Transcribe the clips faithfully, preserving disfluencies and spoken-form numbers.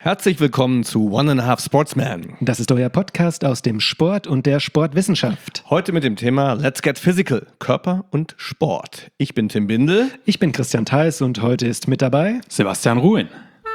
Herzlich willkommen zu One and a Half Sportsman. Das ist euer Podcast aus dem Sport und der Sportwissenschaft. Heute mit dem Thema Let's Get Physical, Körper und Sport. Ich bin Tim Bindel. Ich bin Christian Theis und heute ist mit dabei Sebastian Ruin.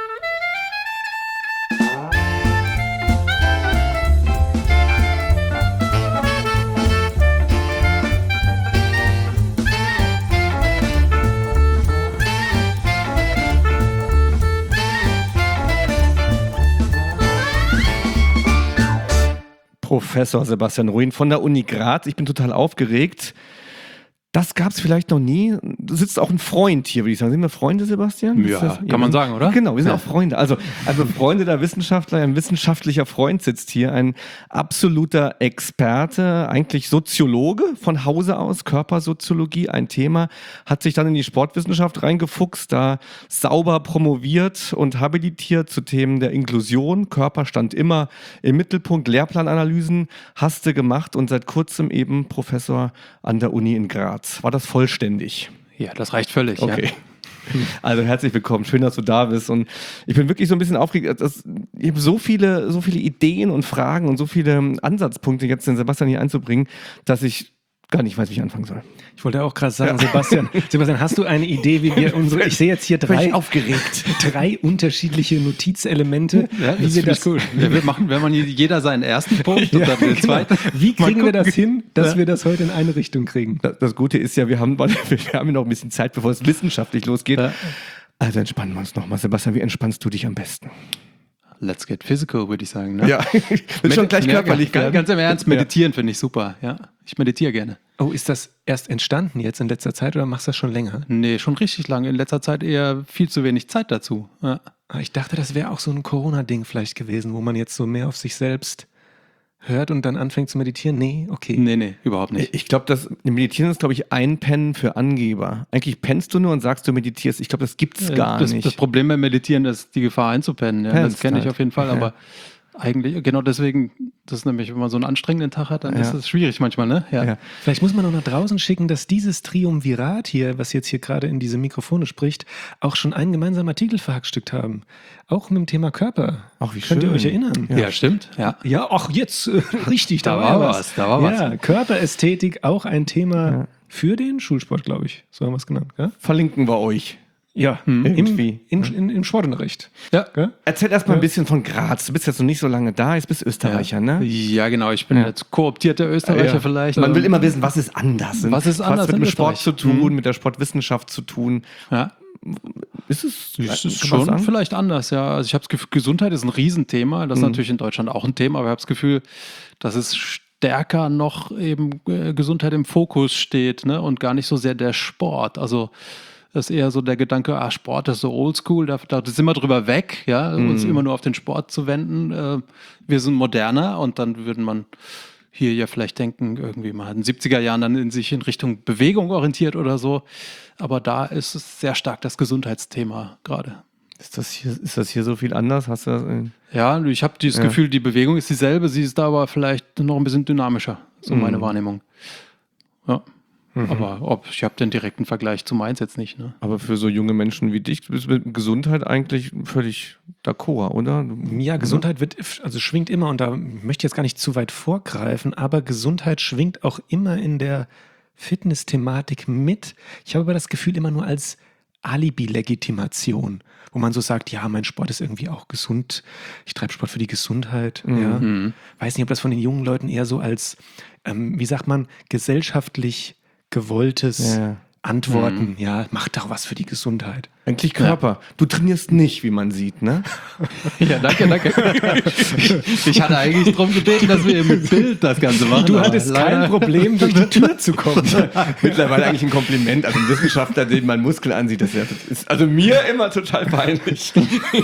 Professor Sebastian Ruin von der Uni Graz. Ich bin total aufgeregt. Das gab es vielleicht noch nie. Da sitzt auch ein Freund hier, würde ich sagen. Sind wir Freunde, Sebastian? Ja, das, kann ja, man sagen, oder? Genau, wir sind ja. auch Freunde. Also, also Freunde der Wissenschaftler, ein wissenschaftlicher Freund sitzt hier, ein absoluter Experte, eigentlich Soziologe von Hause aus, Körpersoziologie, ein Thema, hat sich dann in die Sportwissenschaft reingefuchst, da sauber promoviert und habilitiert zu Themen der Inklusion. Körper stand immer im Mittelpunkt, Lehrplananalysen hast du gemacht und seit kurzem eben Professor an der Uni in Graz. War das vollständig? Ja, das reicht völlig. Okay. Ja. Also herzlich willkommen, schön, dass du da bist. Und ich bin wirklich so ein bisschen aufgeregt. Dass ich habe so viele, so viele Ideen und Fragen und so viele Ansatzpunkte jetzt den Sebastian hier einzubringen, dass ich gar nicht weiß, wie ich anfangen soll. Ich wollte auch gerade sagen, ja. Sebastian, Sebastian, hast du eine Idee, wie wir unsere, ich sehe jetzt hier drei, aufgeregt. drei unterschiedliche Notizelemente. Ja, wie das wir das cool. Ja, wir machen, wenn man jeder seinen ersten Punkt ja, und dann den genau. zweiten. Wie kriegen wir das hin, dass ja. wir das heute in eine Richtung kriegen? Das, das Gute ist ja, wir haben, wir haben noch ein bisschen Zeit, bevor es wissenschaftlich losgeht. Ja. Also entspannen wir uns nochmal. Sebastian, wie entspannst du dich am besten? Let's get physical, würde ich sagen. Ne? Ja, wird schon gleich körperlich. Ganz, ganz im Ernst, meditieren ja. finde ich super. Ja, ich meditiere gerne. Oh, ist das erst entstanden jetzt in letzter Zeit oder machst du das schon länger? Nee, schon richtig lange. In letzter Zeit eher viel zu wenig Zeit dazu. Ja. Ich dachte, das wäre auch so ein Corona-Ding vielleicht gewesen, wo man jetzt so mehr auf sich selbst hört und dann anfängt zu meditieren? Nee, okay. Nee, nee, überhaupt nicht. Ich glaube, das Meditieren ist, glaube ich, ein Pennen für Angeber. Eigentlich pennst du nur und sagst, du meditierst. Ich glaube, das gibt's gar das, nicht. Das Problem beim Meditieren ist die Gefahr einzupennen. Ja, das kenne ich auf jeden Fall, ja. aber eigentlich, genau deswegen, das ist nämlich, wenn man so einen anstrengenden Tag hat, dann ja. ist das schwierig manchmal, ne? Ja. Ja. Vielleicht muss man noch nach draußen schicken, dass dieses Triumvirat hier, was jetzt hier gerade in diese Mikrofone spricht, auch schon einen gemeinsamen Artikel verhackstückt haben. Auch mit dem Thema Körper. Ach, wie Könnt schön. ihr euch erinnern? Ja, ja stimmt. Ja, ja ach, jetzt äh, richtig, da, da war war was. was. Da war ja, was. Körperästhetik, auch ein Thema ja. für den Schulsport, glaube ich. So haben wir es genannt. Ja? Verlinken wir euch. Ja, hm, irgendwie. Im, in, in, Im Sportunterricht. Ja. ja. Erzähl erst mal ja. ein bisschen von Graz. Du bist jetzt noch nicht so lange da, jetzt bist du Österreicher, ja. ne? Ja, genau. Ich bin ja. jetzt kooptierter Österreicher ja. vielleicht. Man will immer wissen, was ist anders? Was ist anders? Was hat mit dem Sport zu tun, mhm. mit der Sportwissenschaft zu tun? Ja. Ist es, ist es schon vielleicht anders, ja. Also ich habe das Gefühl, Gesundheit ist ein Riesenthema. Das ist mhm. natürlich in Deutschland auch ein Thema, aber ich habe das Gefühl, dass es stärker noch eben äh, Gesundheit im Fokus steht, ne? Und gar nicht so sehr der Sport. Also das ist eher so der Gedanke, ah, Sport ist so oldschool, da, da sind wir drüber weg, ja, mm. uns immer nur auf den Sport zu wenden. Äh, wir sind moderner und dann würde man hier ja vielleicht denken, irgendwie mal in den siebziger Jahren dann in sich in Richtung Bewegung orientiert oder so. Aber da ist es sehr stark das Gesundheitsthema gerade. Ist das hier, ist das hier so viel anders? Hast du das in ja, ich habe dieses ja. Gefühl, die Bewegung ist dieselbe, sie ist da aber vielleicht noch ein bisschen dynamischer, so mm. meine Wahrnehmung. Ja. Mhm. Aber ob, ich habe den direkten Vergleich zu Mainz jetzt nicht. Ne? Aber für so junge Menschen wie dich bist du mit Gesundheit eigentlich völlig d'accord, oder? Ja, Gesundheit wird, also schwingt immer, und da möchte ich jetzt gar nicht zu weit vorgreifen, aber Gesundheit schwingt auch immer in der Fitness-Thematik mit. Ich habe aber das Gefühl immer nur als Alibi-Legitimation, wo man so sagt, ja, mein Sport ist irgendwie auch gesund, ich treibe Sport für die Gesundheit. Mhm. Ja. Weiß nicht, ob das von den jungen Leuten eher so als, ähm, wie sagt man, gesellschaftlich gewolltes ja. Antworten, mhm. ja, mach doch was für die Gesundheit. Eigentlich Körper. Ja. Du trainierst nicht, wie man sieht, ne? Ja, danke, danke. Ich hatte eigentlich darum gebeten, dass wir mit Bild das Ganze machen. Du hattest kein Problem, durch die Tür zu kommen. Mittlerweile eigentlich ein Kompliment. Also ein Wissenschaftler, den man Muskeln ansieht, das ist also mir immer total peinlich.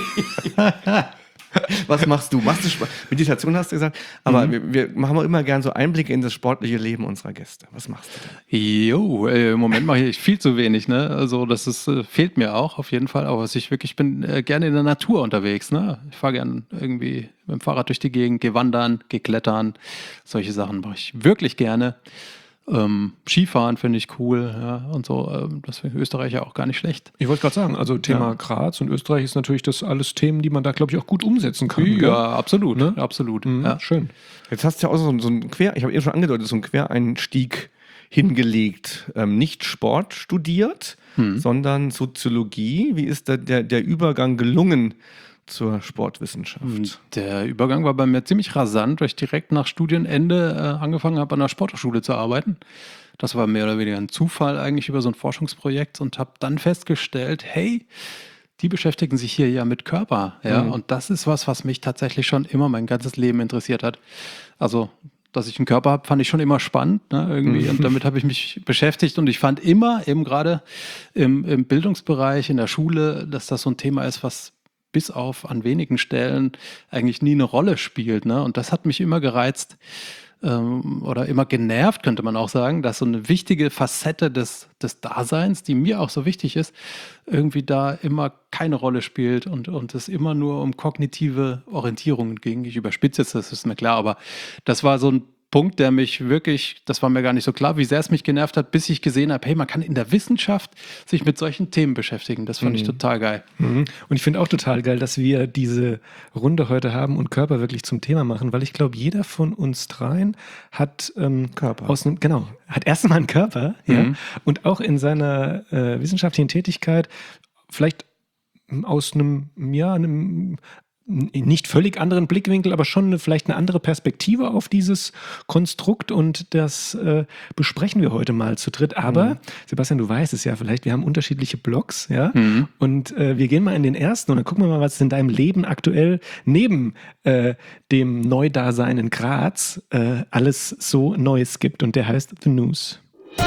Was machst du? Machst du Sport? Meditation hast du gesagt, aber mhm. wir, wir machen auch immer gern so Einblicke in das sportliche Leben unserer Gäste. Was machst du denn? Jo, äh, im Moment mache ich viel zu wenig, ne? Also das ist, äh, fehlt mir auch auf jeden Fall, aber was ich wirklich bin äh, gerne in der Natur unterwegs, ne? Ich fahre gern irgendwie mit dem Fahrrad durch die Gegend, gehe wandern, gehe klettern, solche Sachen mache ich wirklich gerne. Ähm, Skifahren finde ich cool, ja, und so. Ähm, deswegen Österreich ja auch gar nicht schlecht. Ich wollte gerade sagen, also Thema Ja. Graz und Österreich ist natürlich das alles Themen, die man da, glaube ich, auch gut umsetzen kann. Ja, gell? absolut, Ne? absolut. Mhm, Ja. Schön. Jetzt hast du ja auch so, so einen Quer, ich habe eben schon angedeutet, so einen Quereinstieg hingelegt. Ähm, nicht Sport studiert, Hm. sondern Soziologie. Wie ist da der, der Übergang gelungen zur Sportwissenschaft? Der Übergang war bei mir ziemlich rasant, weil ich direkt nach Studienende äh, angefangen habe, an der Sporthochschule zu arbeiten. Das war mehr oder weniger ein Zufall eigentlich über so ein Forschungsprojekt und habe dann festgestellt, hey, die beschäftigen sich hier ja mit Körper. Ja? Mhm. Und das ist was, was mich tatsächlich schon immer mein ganzes Leben interessiert hat. Also, dass ich einen Körper habe, fand ich schon immer spannend, ne, irgendwie. Mhm. Und damit habe ich mich beschäftigt. Und ich fand immer, eben gerade im, im Bildungsbereich, in der Schule, dass das so ein Thema ist, was bis auf an wenigen Stellen eigentlich nie eine Rolle spielt. Ne? Und das hat mich immer gereizt ähm, oder immer genervt, könnte man auch sagen, dass so eine wichtige Facette des, des Daseins, die mir auch so wichtig ist, irgendwie da immer keine Rolle spielt und, und es immer nur um kognitive Orientierungen ging. Ich überspitze jetzt, das ist mir klar, aber das war so ein Punkt, der mich wirklich, das war mir gar nicht so klar, wie sehr es mich genervt hat, bis ich gesehen habe, hey, man kann in der Wissenschaft sich mit solchen Themen beschäftigen. Das fand Mhm. ich total geil. Mhm. Und ich finde auch total geil, dass wir diese Runde heute haben und Körper wirklich zum Thema machen, weil ich glaube, jeder von uns dreien hat ähm, Körper. aus einem, genau, hat erstmal einen Körper, ja, Mhm. und auch in seiner äh, wissenschaftlichen Tätigkeit vielleicht aus einem, ja, einem nicht völlig anderen Blickwinkel, aber schon eine, vielleicht eine andere Perspektive auf dieses Konstrukt und das äh, besprechen wir heute mal zu dritt. Aber, Mhm. Sebastian, du weißt es ja vielleicht, wir haben unterschiedliche Blogs, ja, Mhm. und äh, wir gehen mal in den ersten und dann gucken wir mal, was es in deinem Leben aktuell neben äh, dem Neudasein in Graz äh, alles so Neues gibt und der heißt The News.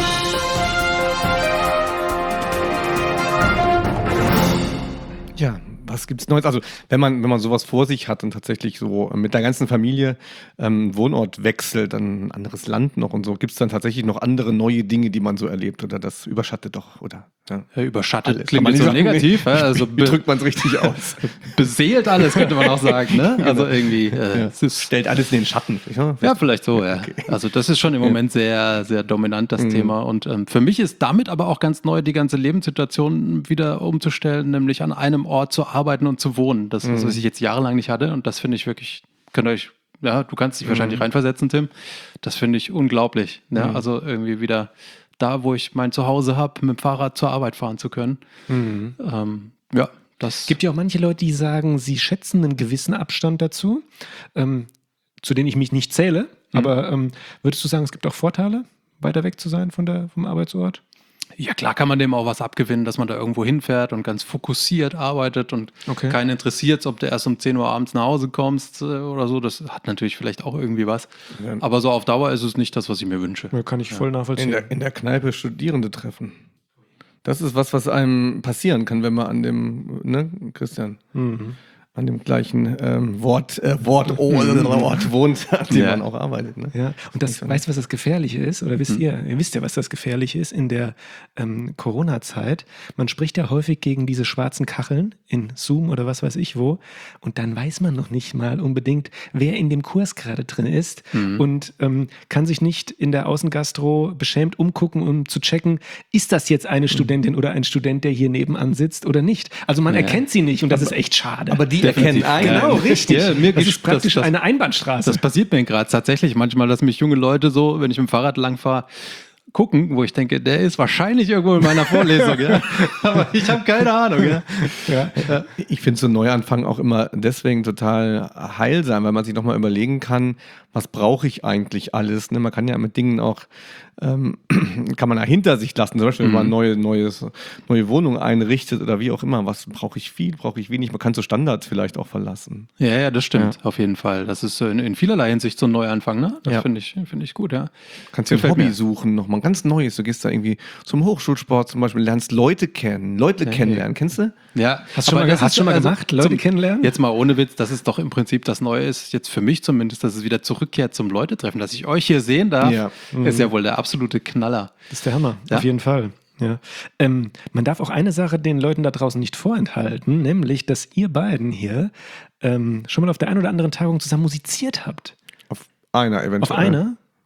Ja, was gibt's Neues? Also, wenn man, wenn man sowas vor sich hat und tatsächlich so mit der ganzen Familie ähm, Wohnort wechselt, dann ein anderes Land noch und so, gibt's dann tatsächlich noch andere neue Dinge, die man so erlebt oder das überschattet doch, oder? Ja. Ja, überschattet Alles. klingt Kann man jetzt so nicht sagen, negativ. Ja, also Wie be drückt man es richtig aus? beseelt alles, könnte man auch sagen. Ne? Also irgendwie, äh, Ja. es ist, Stellt alles in den Schatten. Ja, ja, vielleicht so, ja. Okay. Also das ist schon im Moment sehr, sehr dominant, das Mhm. Thema. Und ähm, für mich ist damit aber auch ganz neu, die ganze Lebenssituation wieder umzustellen, nämlich an einem Ort zu arbeiten und zu wohnen. Das ist, was ich jetzt jahrelang nicht hatte. Und das finde ich wirklich, könnt ihr euch, ja, du kannst dich wahrscheinlich reinversetzen, Tim. Das finde ich unglaublich. Ne? Mhm. Also irgendwie wieder da, wo ich mein Zuhause habe, mit dem Fahrrad zur Arbeit fahren zu können. Mhm. Ähm, ja, das Es gibt ja auch manche Leute, die sagen, sie schätzen einen gewissen Abstand dazu, ähm, zu denen ich mich nicht zähle. Aber ähm, würdest du sagen, es gibt auch Vorteile, weiter weg zu sein von der, vom Arbeitsort? Ja, klar kann man dem auch was abgewinnen, dass man da irgendwo hinfährt und ganz fokussiert arbeitet und Okay. keinen interessiert, ob du erst um zehn Uhr abends nach Hause kommst äh, oder so. Das hat natürlich vielleicht auch irgendwie was. Ja. Aber so auf Dauer ist es nicht das, was ich mir wünsche. Ja, kann ich voll In nachvollziehen. der, in der Kneipe Studierende treffen. Das ist was, was einem passieren kann, wenn man an dem, ne, Christian, Mhm. an dem gleichen ähm, Wort, äh, Wort, Ort wohnt, an dem Ja. man auch arbeitet. Ne? Ja, und das, weißt du, was das Gefährliche ist? Oder wisst ihr, ihr wisst ja, was das Gefährliche ist in der ähm, Corona-Zeit. Man spricht ja häufig gegen diese schwarzen Kacheln in Zoom oder was weiß ich wo. Und dann weiß man noch nicht mal unbedingt, wer in dem Kurs gerade drin ist und ähm, kann sich nicht in der Außengastro beschämt umgucken, um zu checken, ist das jetzt eine Studentin oder ein Student, der hier nebenan sitzt oder nicht? Also man Ja. erkennt sie nicht und das ist echt schade. Aber die Definitiv. erkennen einen. genau, richtig. Ja, mir das geht's- ist praktisch das- das- eine Einbahnstraße. Das passiert mir gerade tatsächlich manchmal, dass mich junge Leute so, wenn ich mit dem Fahrrad lang fahre, gucken, wo ich denke, der ist wahrscheinlich irgendwo in meiner Vorlesung. Ja? Aber ich habe keine Ahnung. Ja? ja. Ich finde so ein Neuanfang auch immer deswegen total heilsam, weil man sich nochmal überlegen kann, was brauche ich eigentlich alles? Ne? Man kann ja mit Dingen auch, ähm, kann man da hinter sich lassen, zum Beispiel, wenn man neue, neues, neue Wohnung einrichtet oder wie auch immer. Was brauche ich viel, brauche ich wenig? Man kann so Standards vielleicht auch verlassen. Ja, ja, das stimmt, auf jeden Fall. Das ist in, in vielerlei Hinsicht so ein Neuanfang, ne? Das Ja. finde ich, finde ich gut, ja. Kannst dir ein Gefällt Hobby mir. suchen, nochmal ein ganz neues. Du gehst da irgendwie zum Hochschulsport zum Beispiel, lernst Leute kennen, Leute kennenlernen. Kennst du? Ja, Hast du schon aber mal- das hast ist schon mal also gemacht, Leute kennenlernen? Jetzt mal ohne Witz, das ist doch im Prinzip das Neue ist, jetzt für mich zumindest, dass es wieder zurückkehrt zum Leute-Treffen. Dass ich euch hier sehen darf, Ja. ist ja wohl der absolute Knaller. Das ist der Hammer, Ja. auf jeden Fall. Ja. Ähm, man darf auch eine Sache den Leuten da draußen nicht vorenthalten, nämlich, dass ihr beiden hier ähm, schon mal auf der einen oder anderen Tagung zusammen musiziert habt. Auf einer eventuell. Auf einer?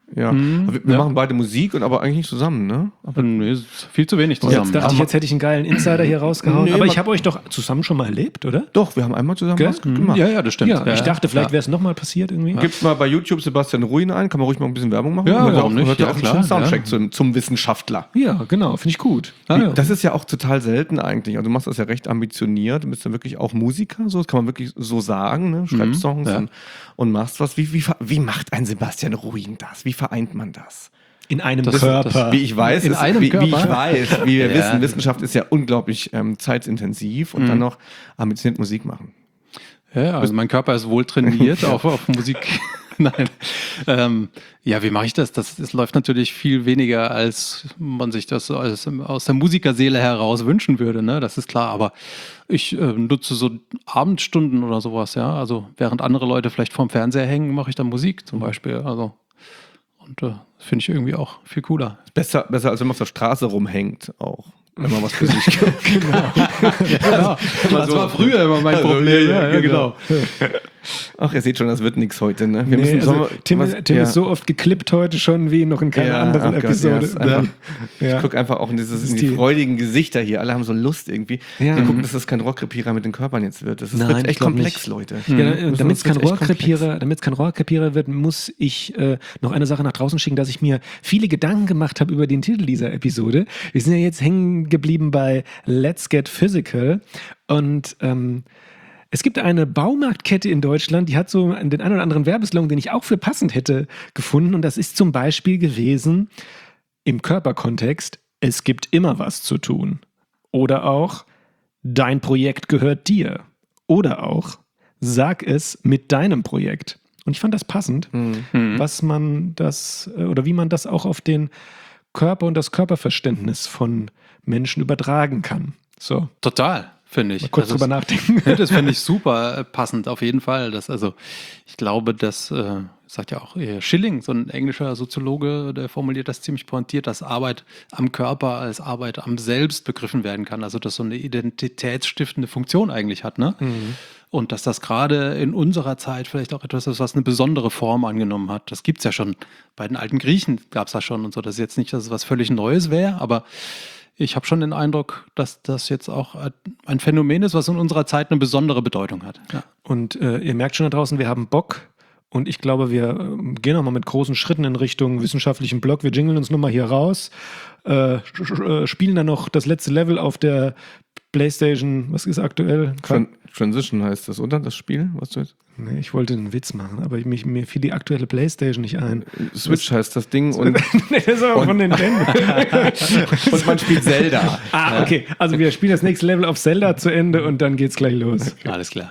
Ja, Mhm, wir, wir ja. machen beide Musik und aber eigentlich nicht zusammen, ne? Aber nee, ist viel zu wenig zusammen. Jetzt dachte ich, jetzt hätte ich einen geilen Insider hier rausgehauen. Nee, aber man- ich habe euch doch zusammen schon mal erlebt, oder? Doch, wir haben einmal zusammen Gell? was gemacht. ja, ja, das stimmt. Ja, ich dachte, vielleicht ja. wäre es nochmal passiert irgendwie. Gibt mal bei YouTube Sebastian Ruin ein, kann man ruhig mal ein bisschen Werbung machen. Ja, Hört warum auch, nicht? Hört ja Ja, auch einen klar, schönen Soundtrack ja. zum, zum Wissenschaftler. Ja, genau, finde ich gut. Ah, ja. Das ist ja auch total selten eigentlich. Also du machst das ja recht ambitioniert. Du bist ja wirklich auch Musiker, so das kann man wirklich so sagen. Ne? Schreibst Songs ja. und, und machst was. Wie, wie, ver- wie macht ein Sebastian Ruin das? Wie vereint man das? In einem Das- Körper. das- Wie ich weiß, In ist, einem wie, wie ich Körper? weiß, wie wir Ja. wissen, Wissenschaft ist ja unglaublich ähm, zeitintensiv und dann noch ambitioniert Musik machen. Ja, also mein Körper ist wohl trainiert auf, auf Musik. Nein. Ähm, ja, wie mache ich das? das? Das läuft natürlich viel weniger, als man sich das aus, aus der Musikerseele heraus wünschen würde, ne? Das ist klar. Aber ich äh, nutze so Abendstunden oder sowas, ja. Also während andere Leute vielleicht vorm Fernseher hängen, mache ich dann Musik zum Beispiel. Also und äh, finde ich irgendwie auch viel cooler. Besser, besser als wenn man auf der Straße rumhängt auch. Wenn man was für sich Genau. Das so- war früher immer mein Also, Problem. ja, Ja, ja, ja, genau. genau. Ach, ihr seht schon, das wird nichts heute, ne? Wir Nee, müssen also, sollen wir- Tim, was- Tim ja. ist so oft geklippt heute schon wie noch in keiner Ja, anderen oh Gott, Episode. ja, ist einfach- Ja. Ich gucke einfach auch in, dieses, ist in die, die- freudigen Gesichter hier. Alle haben so Lust irgendwie. Ja. Wir gucken, dass das kein Rohrkrepierer mit den Körpern jetzt wird. Das ist, Nein, wird ich echt glaub komplex, nicht. Leute. Ja, Mhm. damit es kein Das wird echt Rohrkrepierer, damit es kein Rohrkrepierer wird, muss ich äh, noch eine Sache nach draußen schicken, dass ich mir viele Gedanken gemacht habe über den Titel dieser Episode. Wir sind ja jetzt hängen geblieben bei Let's Get Physical und ähm, es gibt eine Baumarktkette in Deutschland, die hat so den einen oder anderen Werbeslogan, den ich auch für passend hätte gefunden, und das ist zum Beispiel gewesen im Körperkontext: Es gibt immer was zu tun. Oder auch: Dein Projekt gehört dir. Oder auch: Sag es mit deinem Projekt. Und ich fand das passend, Mhm. was man das äh, oder wie man das auch auf den Körper und das Körperverständnis von Menschen übertragen kann. So, Total, finde ich. mal kurz Also drüber es- nachdenken. Ja, das finde ich super äh, passend, auf jeden Fall. Das, also, ich glaube, dass, äh, sagt ja auch äh, Schilling, so ein englischer Soziologe, der formuliert das ziemlich pointiert, dass Arbeit am Körper als Arbeit am Selbst begriffen werden kann. Also, dass so eine identitätsstiftende Funktion eigentlich hat, ne? Und dass das gerade in unserer Zeit vielleicht auch etwas ist, was eine besondere Form angenommen hat. Das gibt es ja schon. Bei den alten Griechen gab es das schon und so. Das ist jetzt nicht, dass es was völlig Neues wäre, aber ich habe schon den Eindruck, dass das jetzt auch ein Phänomen ist, was in unserer Zeit eine besondere Bedeutung hat. Ja. Und äh, ihr merkt schon da draußen, wir haben Bock. Und ich glaube, wir äh, gehen nochmal mit großen Schritten in Richtung wissenschaftlichen Blog. Wir jingeln uns nochmal hier raus, äh, sch- sch- äh, spielen dann noch das letzte Level auf der PlayStation. Was ist aktuell? Tran Transition heißt das, oder? Das Spiel, was du jetzt? Nee, ich wollte einen Witz machen, aber ich, mich, mir fiel die aktuelle PlayStation nicht ein. Switch heißt das Ding und, Nee, das ist aber von Nintendo. und man spielt Zelda. Ah, okay. Also wir spielen das nächste Level auf Zelda zu Ende und dann geht's gleich los. Alles klar.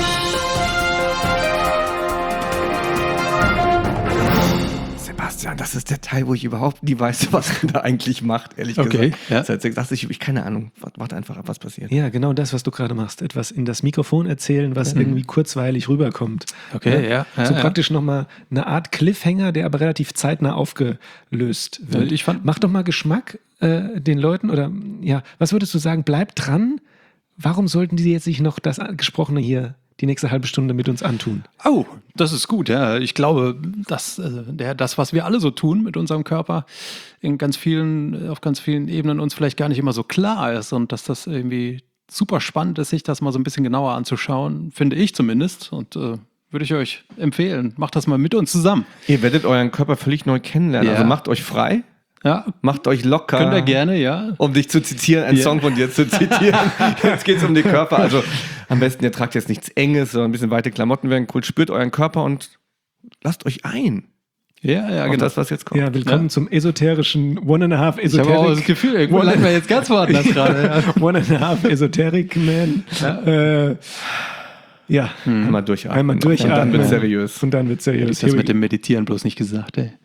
Sebastian, das ist der Teil, wo ich überhaupt nie weiß, was man da eigentlich macht, ehrlich Okay, gesagt. ja. Seit sechs, ich, ich keine Ahnung. Warte einfach ab, was passiert. Ja, genau das, was du gerade machst. Etwas in das Mikrofon erzählen, was irgendwie kurzweilig rüberkommt. Okay, ja, ja, so ja. praktisch nochmal eine Art Cliffhanger, der aber relativ zeitnah aufgelöst wird. Ich fand- Mach doch mal Geschmack äh, den Leuten, oder ja, was würdest du sagen? Bleib dran. Warum sollten die jetzt sich noch das Gesprochene hier die nächste halbe Stunde mit uns antun? Oh, das ist gut, ja. Ich glaube, dass äh, der, das, was wir alle so tun mit unserem Körper, in ganz vielen, auf ganz vielen Ebenen uns vielleicht gar nicht immer so klar ist und dass das irgendwie super spannend ist, sich das mal so ein bisschen genauer anzuschauen, finde ich zumindest. Und äh, würde ich euch empfehlen, macht das mal mit uns zusammen. Ihr werdet euren Körper völlig neu kennenlernen. Ja. Also macht euch frei, Ja, macht euch locker. könnt ihr gerne, ja. Um dich zu zitieren, einen Ja. Song von dir zu zitieren. Jetzt geht es um den Körper. Also am besten, ihr tragt jetzt nichts Enges, sondern ein bisschen weite Klamotten wären cool. Spürt euren Körper und lasst euch ein. Ja, ja, Auf genau. das, was jetzt kommt. Ja, willkommen Ja. zum esoterischen One and a Half Ich habe auch das Esoteric. Gefühl, irgendwo landen wir jetzt ganz woanders gerade. Ja. One and a Half Esoteric Man. Ja. Äh, ja, Einmal durchatmen. einmal durchatmen. Und dann wird seriös. Und dann wird seriös. Ich das mit dem Meditieren bloß nicht gesagt, ey.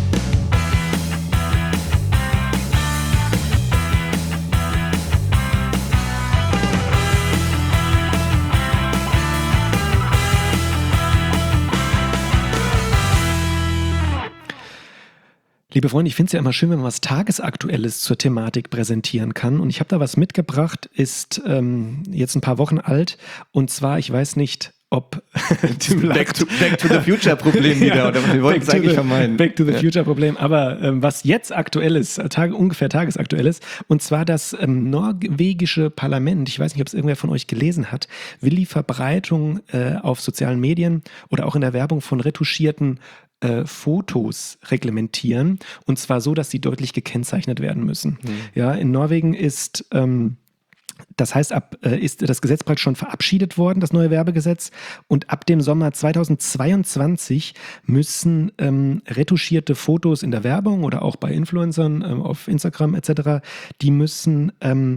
Liebe Freunde, ich finde es ja immer schön, wenn man was Tagesaktuelles zur Thematik präsentieren kann. Und ich habe da was mitgebracht, ist ähm, jetzt ein paar Wochen alt. Und zwar, ich weiß nicht, ob back, to, back to the Future Problem wieder, ja, oder wir wollten es eigentlich the, vermeiden. Back to the ja. Future Problem, aber ähm, was jetzt aktuell ist, Tage, ungefähr tagesaktuell ist, und zwar das ähm, norwegische Parlament, ich weiß nicht, ob es irgendwer von euch gelesen hat, will die Verbreitung äh, auf sozialen Medien oder auch in der Werbung von retuschierten äh, Fotos reglementieren, und zwar so, dass sie deutlich gekennzeichnet werden müssen. Mhm. Ja, in Norwegen ist ähm, Das heißt, ab äh, ist das Gesetz praktisch schon verabschiedet worden, das neue Werbegesetz. Und ab dem Sommer zweitausendzweiundzwanzig müssen ähm, retuschierte Fotos in der Werbung oder auch bei Influencern ähm, auf Instagram et cetera, die müssen ähm,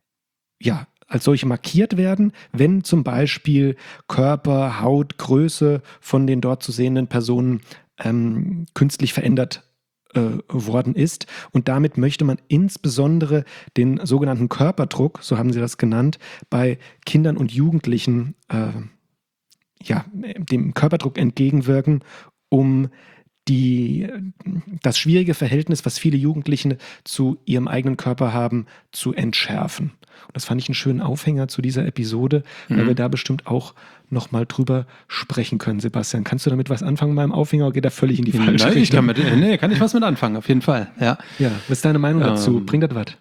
ja als solche markiert werden, wenn zum Beispiel Körper, Haut, Größe von den dort zu sehenden Personen ähm, künstlich verändert worden ist. Und damit möchte man insbesondere den sogenannten Körperdruck, so haben sie das genannt, bei Kindern und Jugendlichen äh, ja, dem Körperdruck entgegenwirken, um die, das schwierige Verhältnis, was viele Jugendliche zu ihrem eigenen Körper haben, zu entschärfen. Und das fand ich einen schönen Aufhänger zu dieser Episode, mhm. weil wir da bestimmt auch nochmal drüber sprechen können. Sebastian, kannst du damit was anfangen beim Aufhänger oder geht er völlig in die falsche Nein, Richtung? Ich kann mit, nee, kann ich was mit anfangen, auf jeden Fall. Ja, ja, was ist deine Meinung dazu? Ähm, Bringt das was?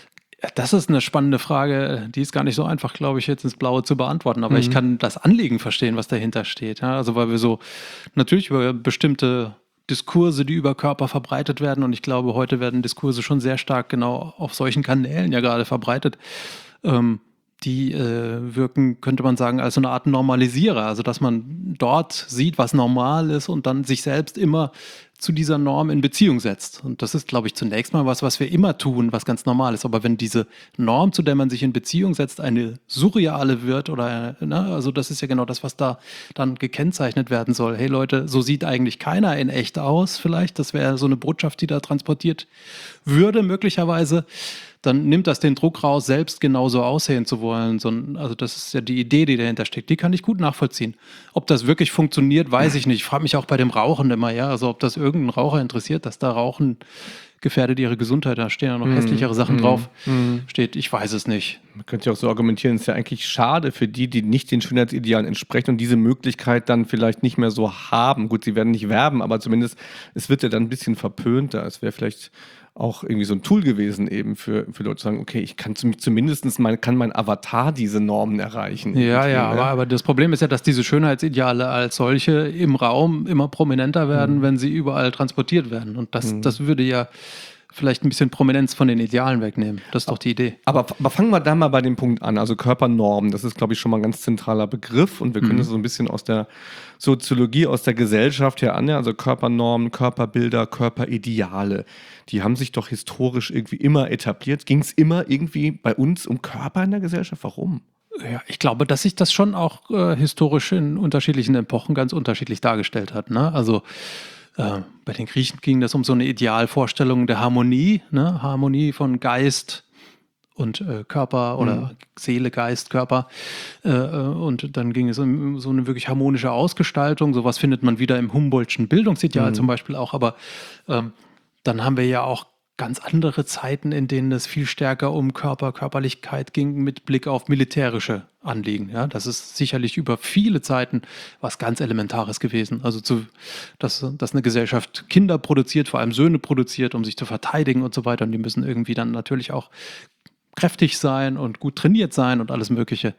Das ist eine spannende Frage, die ist gar nicht so einfach, glaube ich, jetzt ins Blaue zu beantworten. Aber mhm. ich kann das Anliegen verstehen, was dahinter steht. Ja, also weil wir so natürlich über bestimmte Diskurse, die über Körper verbreitet werden, und ich glaube, heute werden Diskurse schon sehr stark genau auf solchen Kanälen ja gerade verbreitet, ähm, die äh, wirken, könnte man sagen, als so eine Art Normalisierer. Also dass man dort sieht, was normal ist und dann sich selbst immer zu dieser Norm in Beziehung setzt. Und das ist, glaube ich, zunächst mal was, was wir immer tun, was ganz normal ist. Aber wenn diese Norm, zu der man sich in Beziehung setzt, eine surreale wird oder, ne, also das ist ja genau das, was da dann gekennzeichnet werden soll. Hey Leute, so sieht eigentlich keiner in echt aus vielleicht. Das wäre so eine Botschaft, die da transportiert würde, möglicherweise. Dann nimmt das den Druck raus, selbst genauso aussehen zu wollen. Also das ist ja die Idee, die dahinter steckt. Die kann ich gut nachvollziehen. Ob das wirklich funktioniert, weiß ich nicht. Ich frage mich auch bei dem Rauchen immer, ja, also ob das irgendeinen Raucher interessiert, dass da Rauchen gefährdet ihre Gesundheit, da stehen ja noch hässlichere Sachen mm, drauf, mm. steht, ich weiß es nicht. Man könnte ja auch so argumentieren, es ist ja eigentlich schade für die, die nicht den Schönheitsidealen entsprechen und diese Möglichkeit dann vielleicht nicht mehr so haben. Gut, sie werden nicht werben, aber zumindest, es wird ja dann ein bisschen verpönter. Es wäre vielleicht auch irgendwie so ein Tool gewesen eben für, für Leute zu sagen, okay, ich kann zum, zumindest mein, kann mein Avatar diese Normen erreichen. Ja, ja, aber, aber das Problem ist ja, dass diese Schönheitsideale als solche im Raum immer prominenter werden, mhm. wenn sie überall transportiert werden. Und das, mhm. das würde ja vielleicht ein bisschen Prominenz von den Idealen wegnehmen. Das ist doch die Idee. Aber, aber fangen wir da mal bei dem Punkt an. Also Körpernormen, das ist, glaube ich, schon mal ein ganz zentraler Begriff. Und wir können mhm. das so ein bisschen aus der Soziologie, aus der Gesellschaft her an. Also Körpernormen, Körperbilder, Körperideale. Die haben sich doch historisch irgendwie immer etabliert. Ging es immer irgendwie bei uns um Körper in der Gesellschaft? Warum? Ja, ich glaube, dass sich das schon auch äh, historisch in unterschiedlichen Epochen ganz unterschiedlich dargestellt hat. Ne? Also Äh, bei den Griechen ging das um so eine Idealvorstellung der Harmonie, ne? Harmonie von Geist und äh, Körper oder mhm. Seele, Geist, Körper. Äh, und dann ging es um so eine wirklich harmonische Ausgestaltung. Sowas findet man wieder im Humboldtschen Bildungsideal mhm. zum Beispiel auch. Aber ähm, dann haben wir ja auch ganz andere Zeiten, in denen es viel stärker um Körper, Körperlichkeit ging mit Blick auf militärische Anliegen. Ja, das ist sicherlich über viele Zeiten was ganz Elementares gewesen. Also, zu, dass, dass eine Gesellschaft Kinder produziert, vor allem Söhne produziert, um sich zu verteidigen und so weiter. Und die müssen irgendwie dann natürlich auch kräftig sein und gut trainiert sein und alles Mögliche.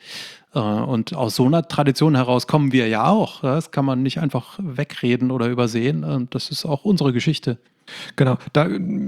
Und aus so einer Tradition heraus kommen wir ja auch. Das kann man nicht einfach wegreden oder übersehen. Und das ist auch unsere Geschichte. Genau, da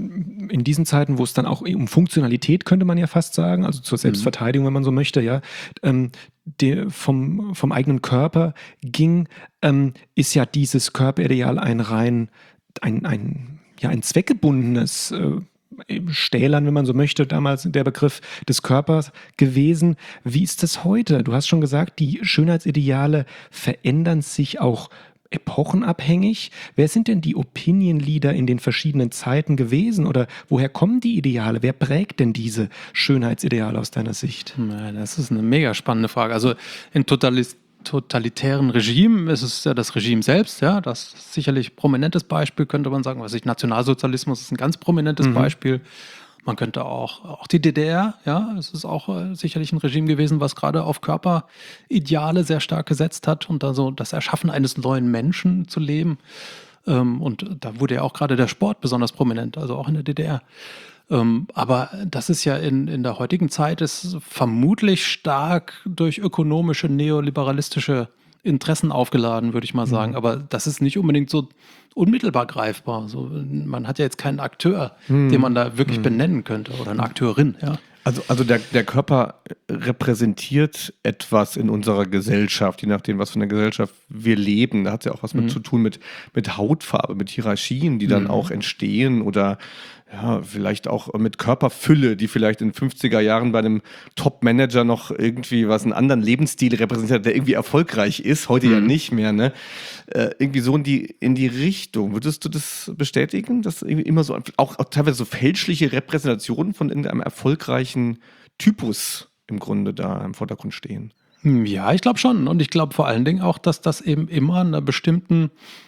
in diesen Zeiten, wo es dann auch um Funktionalität, könnte man ja fast sagen, also zur Selbstverteidigung, wenn man so möchte, ja, ähm, der vom, vom eigenen Körper ging, ähm, ist ja dieses Körperideal ein rein, ein, ein, ja, ein zweckgebundenes äh, Stählern, wenn man so möchte, damals der Begriff des Körpers gewesen. Wie ist das heute? Du hast schon gesagt, die Schönheitsideale verändern sich auch epochenabhängig. Wer sind denn die Opinion Leader in den verschiedenen Zeiten gewesen oder woher kommen die Ideale? Wer prägt denn diese Schönheitsideale aus deiner Sicht? Das ist eine mega spannende Frage. Also in Totalis- totalitären Regimen ist es ja das Regime selbst, ja, das ist sicherlich ein prominentes Beispiel, könnte man sagen, was ich, Nationalsozialismus ist ein ganz prominentes mhm. Beispiel. Man könnte auch, auch die D D R, ja, es ist auch äh, sicherlich ein Regime gewesen, was gerade auf Körperideale sehr stark gesetzt hat und da so das Erschaffen eines neuen Menschen zu leben. Ähm, und da wurde ja auch gerade der Sport besonders prominent, also auch in der D D R. Ähm, aber das ist ja in, in der heutigen Zeit ist vermutlich stark durch ökonomische, neoliberalistische Interessen aufgeladen, würde ich mal sagen. Mhm. Aber das ist nicht unbedingt so unmittelbar greifbar. So, man hat ja jetzt keinen Akteur, mhm. den man da wirklich mhm. benennen könnte oder eine Akteurin, ja. Also, also der, der Körper repräsentiert etwas in unserer Gesellschaft, je nachdem, was für eine Gesellschaft wir leben. Da hat es ja auch was mit mhm. zu tun mit, mit Hautfarbe, mit Hierarchien, die dann mhm. auch entstehen oder ja, vielleicht auch mit Körperfülle, die vielleicht in den fünfziger Jahren bei einem Top-Manager noch irgendwie was, einen anderen Lebensstil repräsentiert, der irgendwie erfolgreich ist, heute mhm. ja nicht mehr, ne? Äh, irgendwie so in die, in die Richtung. Würdest du das bestätigen, dass irgendwie immer so, auch, auch teilweise so fälschliche Repräsentationen von irgendeinem erfolgreichen Typus im Grunde da im Vordergrund stehen? Ja, ich glaube schon. Und ich glaube vor allen Dingen auch, dass das eben immer einer bestimmten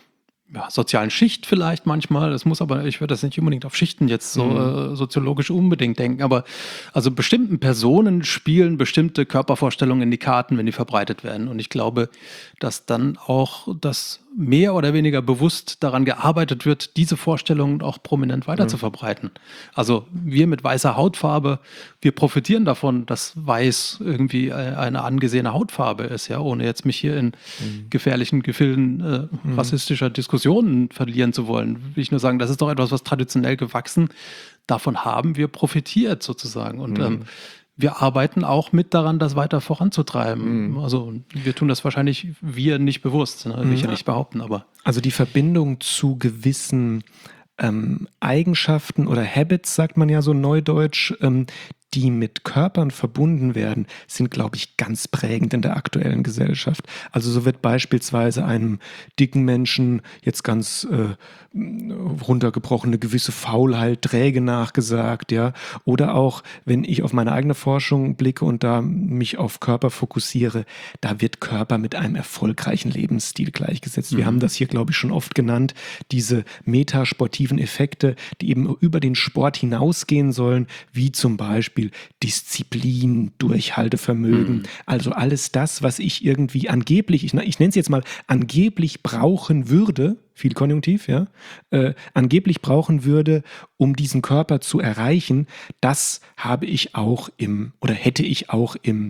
ja, sozialen Schicht vielleicht manchmal, das muss aber, ich würde das nicht unbedingt auf Schichten jetzt so mhm. äh, soziologisch unbedingt denken, aber also bestimmten Personen spielen bestimmte Körpervorstellungen in die Karten, wenn die verbreitet werden. Und ich glaube, dass dann auch das mehr oder weniger bewusst daran gearbeitet wird, diese Vorstellungen auch prominent weiter mhm. zu verbreiten. Also wir mit weißer Hautfarbe, wir profitieren davon, dass weiß irgendwie eine angesehene Hautfarbe ist, ja, ohne jetzt mich hier in mhm. gefährlichen Gefilden äh, mhm. rassistischer Diskussionen verlieren zu wollen. Will ich nur sagen, das ist doch etwas, was traditionell gewachsen. Davon haben wir profitiert sozusagen. Und mhm. ähm, wir arbeiten auch mit daran, das weiter voranzutreiben. Mhm. Also wir tun das wahrscheinlich wir nicht bewusst, ne? Will ich ja nicht behaupten, aber. Also die Verbindung zu gewissen ähm, Eigenschaften oder Habits, sagt man ja so neudeutsch, ähm, die mit Körpern verbunden werden, sind, glaube ich, ganz prägend in der aktuellen Gesellschaft. Also so wird beispielsweise einem dicken Menschen jetzt ganz äh, runtergebrochen eine gewisse Faulheit, Träge nachgesagt, ja. Oder auch, wenn ich auf meine eigene Forschung blicke und da mich auf Körper fokussiere, da wird Körper mit einem erfolgreichen Lebensstil gleichgesetzt. Mhm. Wir haben das hier, glaube ich, schon oft genannt, diese metasportiven Effekte, die eben über den Sport hinausgehen sollen, wie zum Beispiel Disziplin, Durchhaltevermögen, mhm. also alles das, was ich irgendwie angeblich, ich, ich nenne es jetzt mal, angeblich brauchen würde, viel Konjunktiv, ja, äh, angeblich brauchen würde, um diesen Körper zu erreichen, das habe ich auch im, oder hätte ich auch im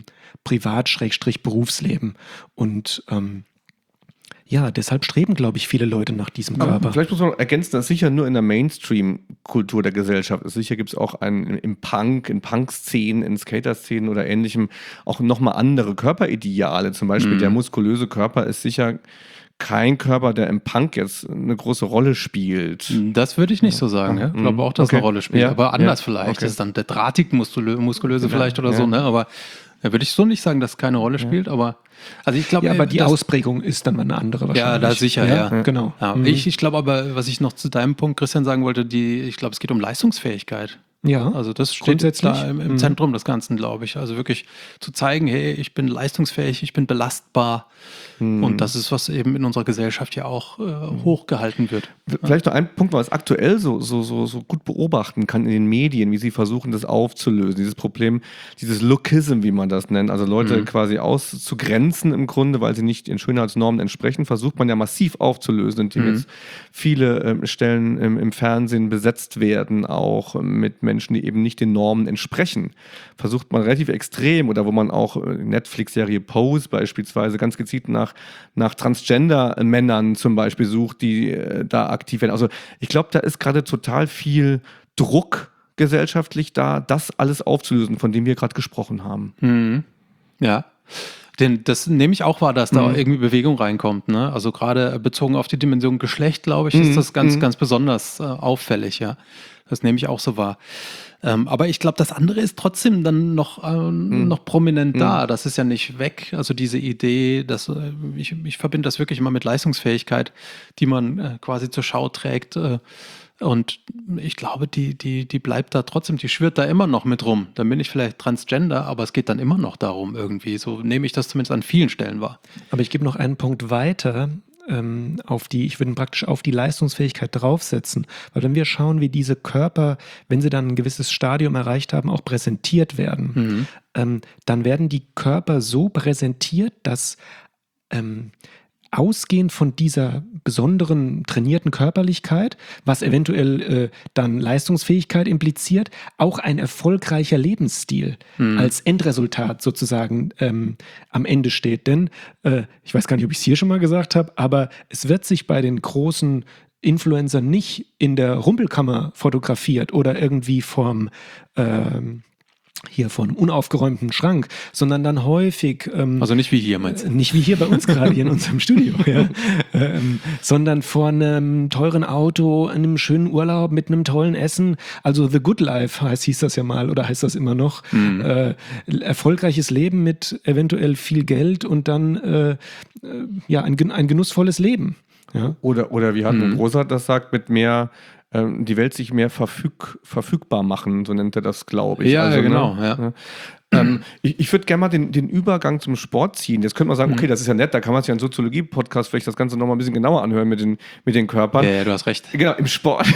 Privat-Berufsleben. Und ähm, ja, deshalb streben, glaube ich, viele Leute nach diesem Körper. Aber vielleicht muss man ergänzen, dass sicher nur in der Mainstream-Kultur der Gesellschaft ist. Sicher gibt es auch einen, im Punk, in Punk-Szenen, in Skater-Szenen oder ähnlichem auch nochmal andere Körperideale. Zum Beispiel mhm. der muskulöse Körper ist sicher kein Körper, der im Punk jetzt eine große Rolle spielt. Das würde ich nicht so sagen. Ja. Ich glaube auch, dass okay. eine Rolle spielt. Ja. Aber anders ja. vielleicht. Okay. Das ist dann der drahtig muskulö- muskulöse ja. vielleicht oder ja. so. Ne? Aber da würde ich so nicht sagen, dass es keine Rolle spielt. Ja. Aber also ich glaube, ja, aber die Ausprägung ist dann mal eine andere wahrscheinlich. Ja, da sicher, ja. ja. Genau. Ja. Mhm. Ich, ich glaube aber, was ich noch zu deinem Punkt, Christian, sagen wollte, die, ich glaube, es geht um Leistungsfähigkeit. Ja, also das steht da im, im mhm. Zentrum des Ganzen, glaube ich. Also wirklich zu zeigen, hey, ich bin leistungsfähig, ich bin belastbar. Mhm. Und das ist, was eben in unserer Gesellschaft ja auch äh, hochgehalten wird. Vielleicht noch ein Punkt, was aktuell so, so, so, so gut beobachten kann in den Medien, wie sie versuchen, das aufzulösen. Dieses Problem, dieses Lookism, wie man das nennt. Also Leute mhm. quasi auszugrenzen im Grunde, weil sie nicht den Schönheitsnormen entsprechen, versucht man ja massiv aufzulösen, indem mhm. jetzt viele ähm, Stellen im, im Fernsehen besetzt werden, auch mit Menschen, die eben nicht den Normen entsprechen. Versucht man relativ extrem oder wo man auch Netflix-Serie Pose beispielsweise ganz gezielt nach, nach Transgender-Männern zum Beispiel sucht, die äh, da aktiv werden. Also ich glaube, da ist gerade total viel Druck gesellschaftlich da, das alles aufzulösen, von dem wir gerade gesprochen haben. Mhm. Ja. Denn das nehme ich auch wahr, dass da mhm. irgendwie Bewegung reinkommt. Ne? Also gerade bezogen auf die Dimension Geschlecht, glaube ich, mhm. ist das ganz, mhm. ganz besonders äh, auffällig. Ja, das nehme ich auch so wahr. Ähm, aber ich glaube, das andere ist trotzdem dann noch, äh, mhm. noch prominent da. Mhm. Das ist ja nicht weg. Also diese Idee, dass äh, ich, ich verbinde das wirklich immer mit Leistungsfähigkeit, die man äh, quasi zur Schau trägt. Äh, Und ich glaube, die, die, die bleibt da trotzdem, die schwirrt da immer noch mit rum. Dann bin ich vielleicht Transgender, aber es geht dann immer noch darum irgendwie. So nehme ich das zumindest an vielen Stellen wahr. Aber ich gebe noch einen Punkt weiter. ähm, auf die, ich würde praktisch auf die Leistungsfähigkeit draufsetzen. Weil wenn wir schauen, wie diese Körper, wenn sie dann ein gewisses Stadium erreicht haben, auch präsentiert werden, mhm. ähm, dann werden die Körper so präsentiert, dass ähm, ausgehend von dieser besonderen trainierten Körperlichkeit, was eventuell äh, dann Leistungsfähigkeit impliziert, auch ein erfolgreicher Lebensstil mhm. als Endresultat sozusagen ähm, am Ende steht. Denn, äh, ich weiß gar nicht, ob ich es hier schon mal gesagt habe, aber es wird sich bei den großen Influencern nicht in der Rumpelkammer fotografiert oder irgendwie vom ähm, hier vor einem unaufgeräumten Schrank, sondern dann häufig... Ähm, also nicht wie hier, meinst du? Nicht wie hier bei uns gerade, hier in unserem Studio, ja. ähm, sondern vor einem teuren Auto, einem schönen Urlaub mit einem tollen Essen. Also The Good Life heißt, hieß das ja mal oder heißt das immer noch. Mhm. Äh, erfolgreiches Leben mit eventuell viel Geld und dann äh, ja ein, ein genussvolles Leben. Ja. Oder, oder wie Hartmut mhm. Rosa das sagt, mit mehr... die Welt sich mehr verfüg, verfügbar machen, so nennt er das, glaube ich. Ja, also, genau. Ne, ja. ne, ähm, ich ich würde gerne mal den, den Übergang zum Sport ziehen. Jetzt könnte man sagen, okay, das ist ja nett, da kann man sich ja einen Soziologie-Podcast vielleicht das Ganze nochmal ein bisschen genauer anhören mit den, mit den Körpern. Ja, ja, du hast recht. Genau, im Sport,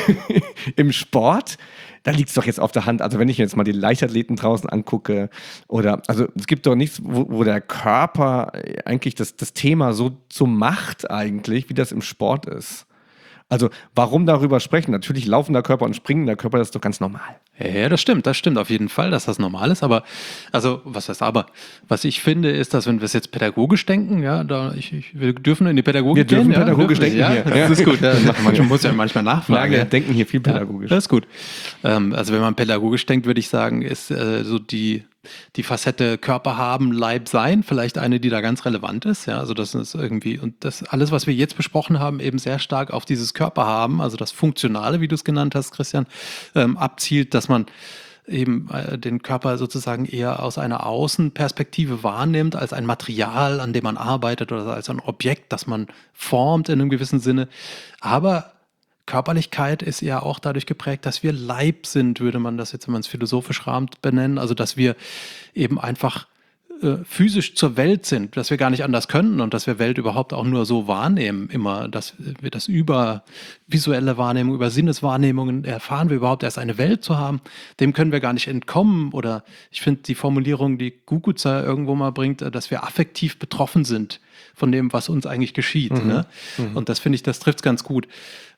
im Sport, da liegt es doch jetzt auf der Hand. Also wenn ich jetzt mal die Leichtathleten draußen angucke oder, also es gibt doch nichts, wo, wo der Körper eigentlich das, das Thema so, so macht eigentlich, wie das im Sport ist. Also, warum darüber sprechen? Natürlich laufender Körper und springender Körper, das ist doch ganz normal. Ja, das stimmt, das stimmt auf jeden Fall, dass das normal ist. Aber, also, was heißt aber? Was ich finde, ist, dass, wenn wir es jetzt pädagogisch denken, ja, da, ich, ich, wir dürfen in die Pädagogik gehen. Wir dürfen gehen, pädagogisch ja, denken ja, hier. Das ist gut. Ja, man muss ja manchmal nachfragen. Ja, wir ja. denken hier viel pädagogisch. Ja, das ist gut. Ähm, also, wenn man pädagogisch denkt, würde ich sagen, ist äh, so die. die Facette Körper haben, Leib sein, vielleicht eine, die da ganz relevant ist. Ja, also das ist irgendwie, und das alles, was wir jetzt besprochen haben, eben sehr stark auf dieses Körper haben, also das Funktionale, wie du es genannt hast, Christian, ähm, abzielt, dass man eben äh, den Körper sozusagen eher aus einer Außenperspektive wahrnimmt, als ein Material, an dem man arbeitet oder als ein Objekt, das man formt in einem gewissen Sinne. Aber Körperlichkeit ist ja auch dadurch geprägt, dass wir Leib sind, würde man das jetzt, wenn man es philosophisch rahmt, benennen. Also, dass wir eben einfach äh, physisch zur Welt sind, dass wir gar nicht anders können und dass wir Welt überhaupt auch nur so wahrnehmen, immer, dass wir das über visuelle Wahrnehmung, über Sinneswahrnehmungen erfahren wir überhaupt erst eine Welt zu haben. Dem können wir gar nicht entkommen. Oder ich finde die Formulierung, die Guguza irgendwo mal bringt, dass wir affektiv betroffen sind von dem, was uns eigentlich geschieht. Mhm. Ne? Mhm. Und das finde ich, das trifft es ganz gut.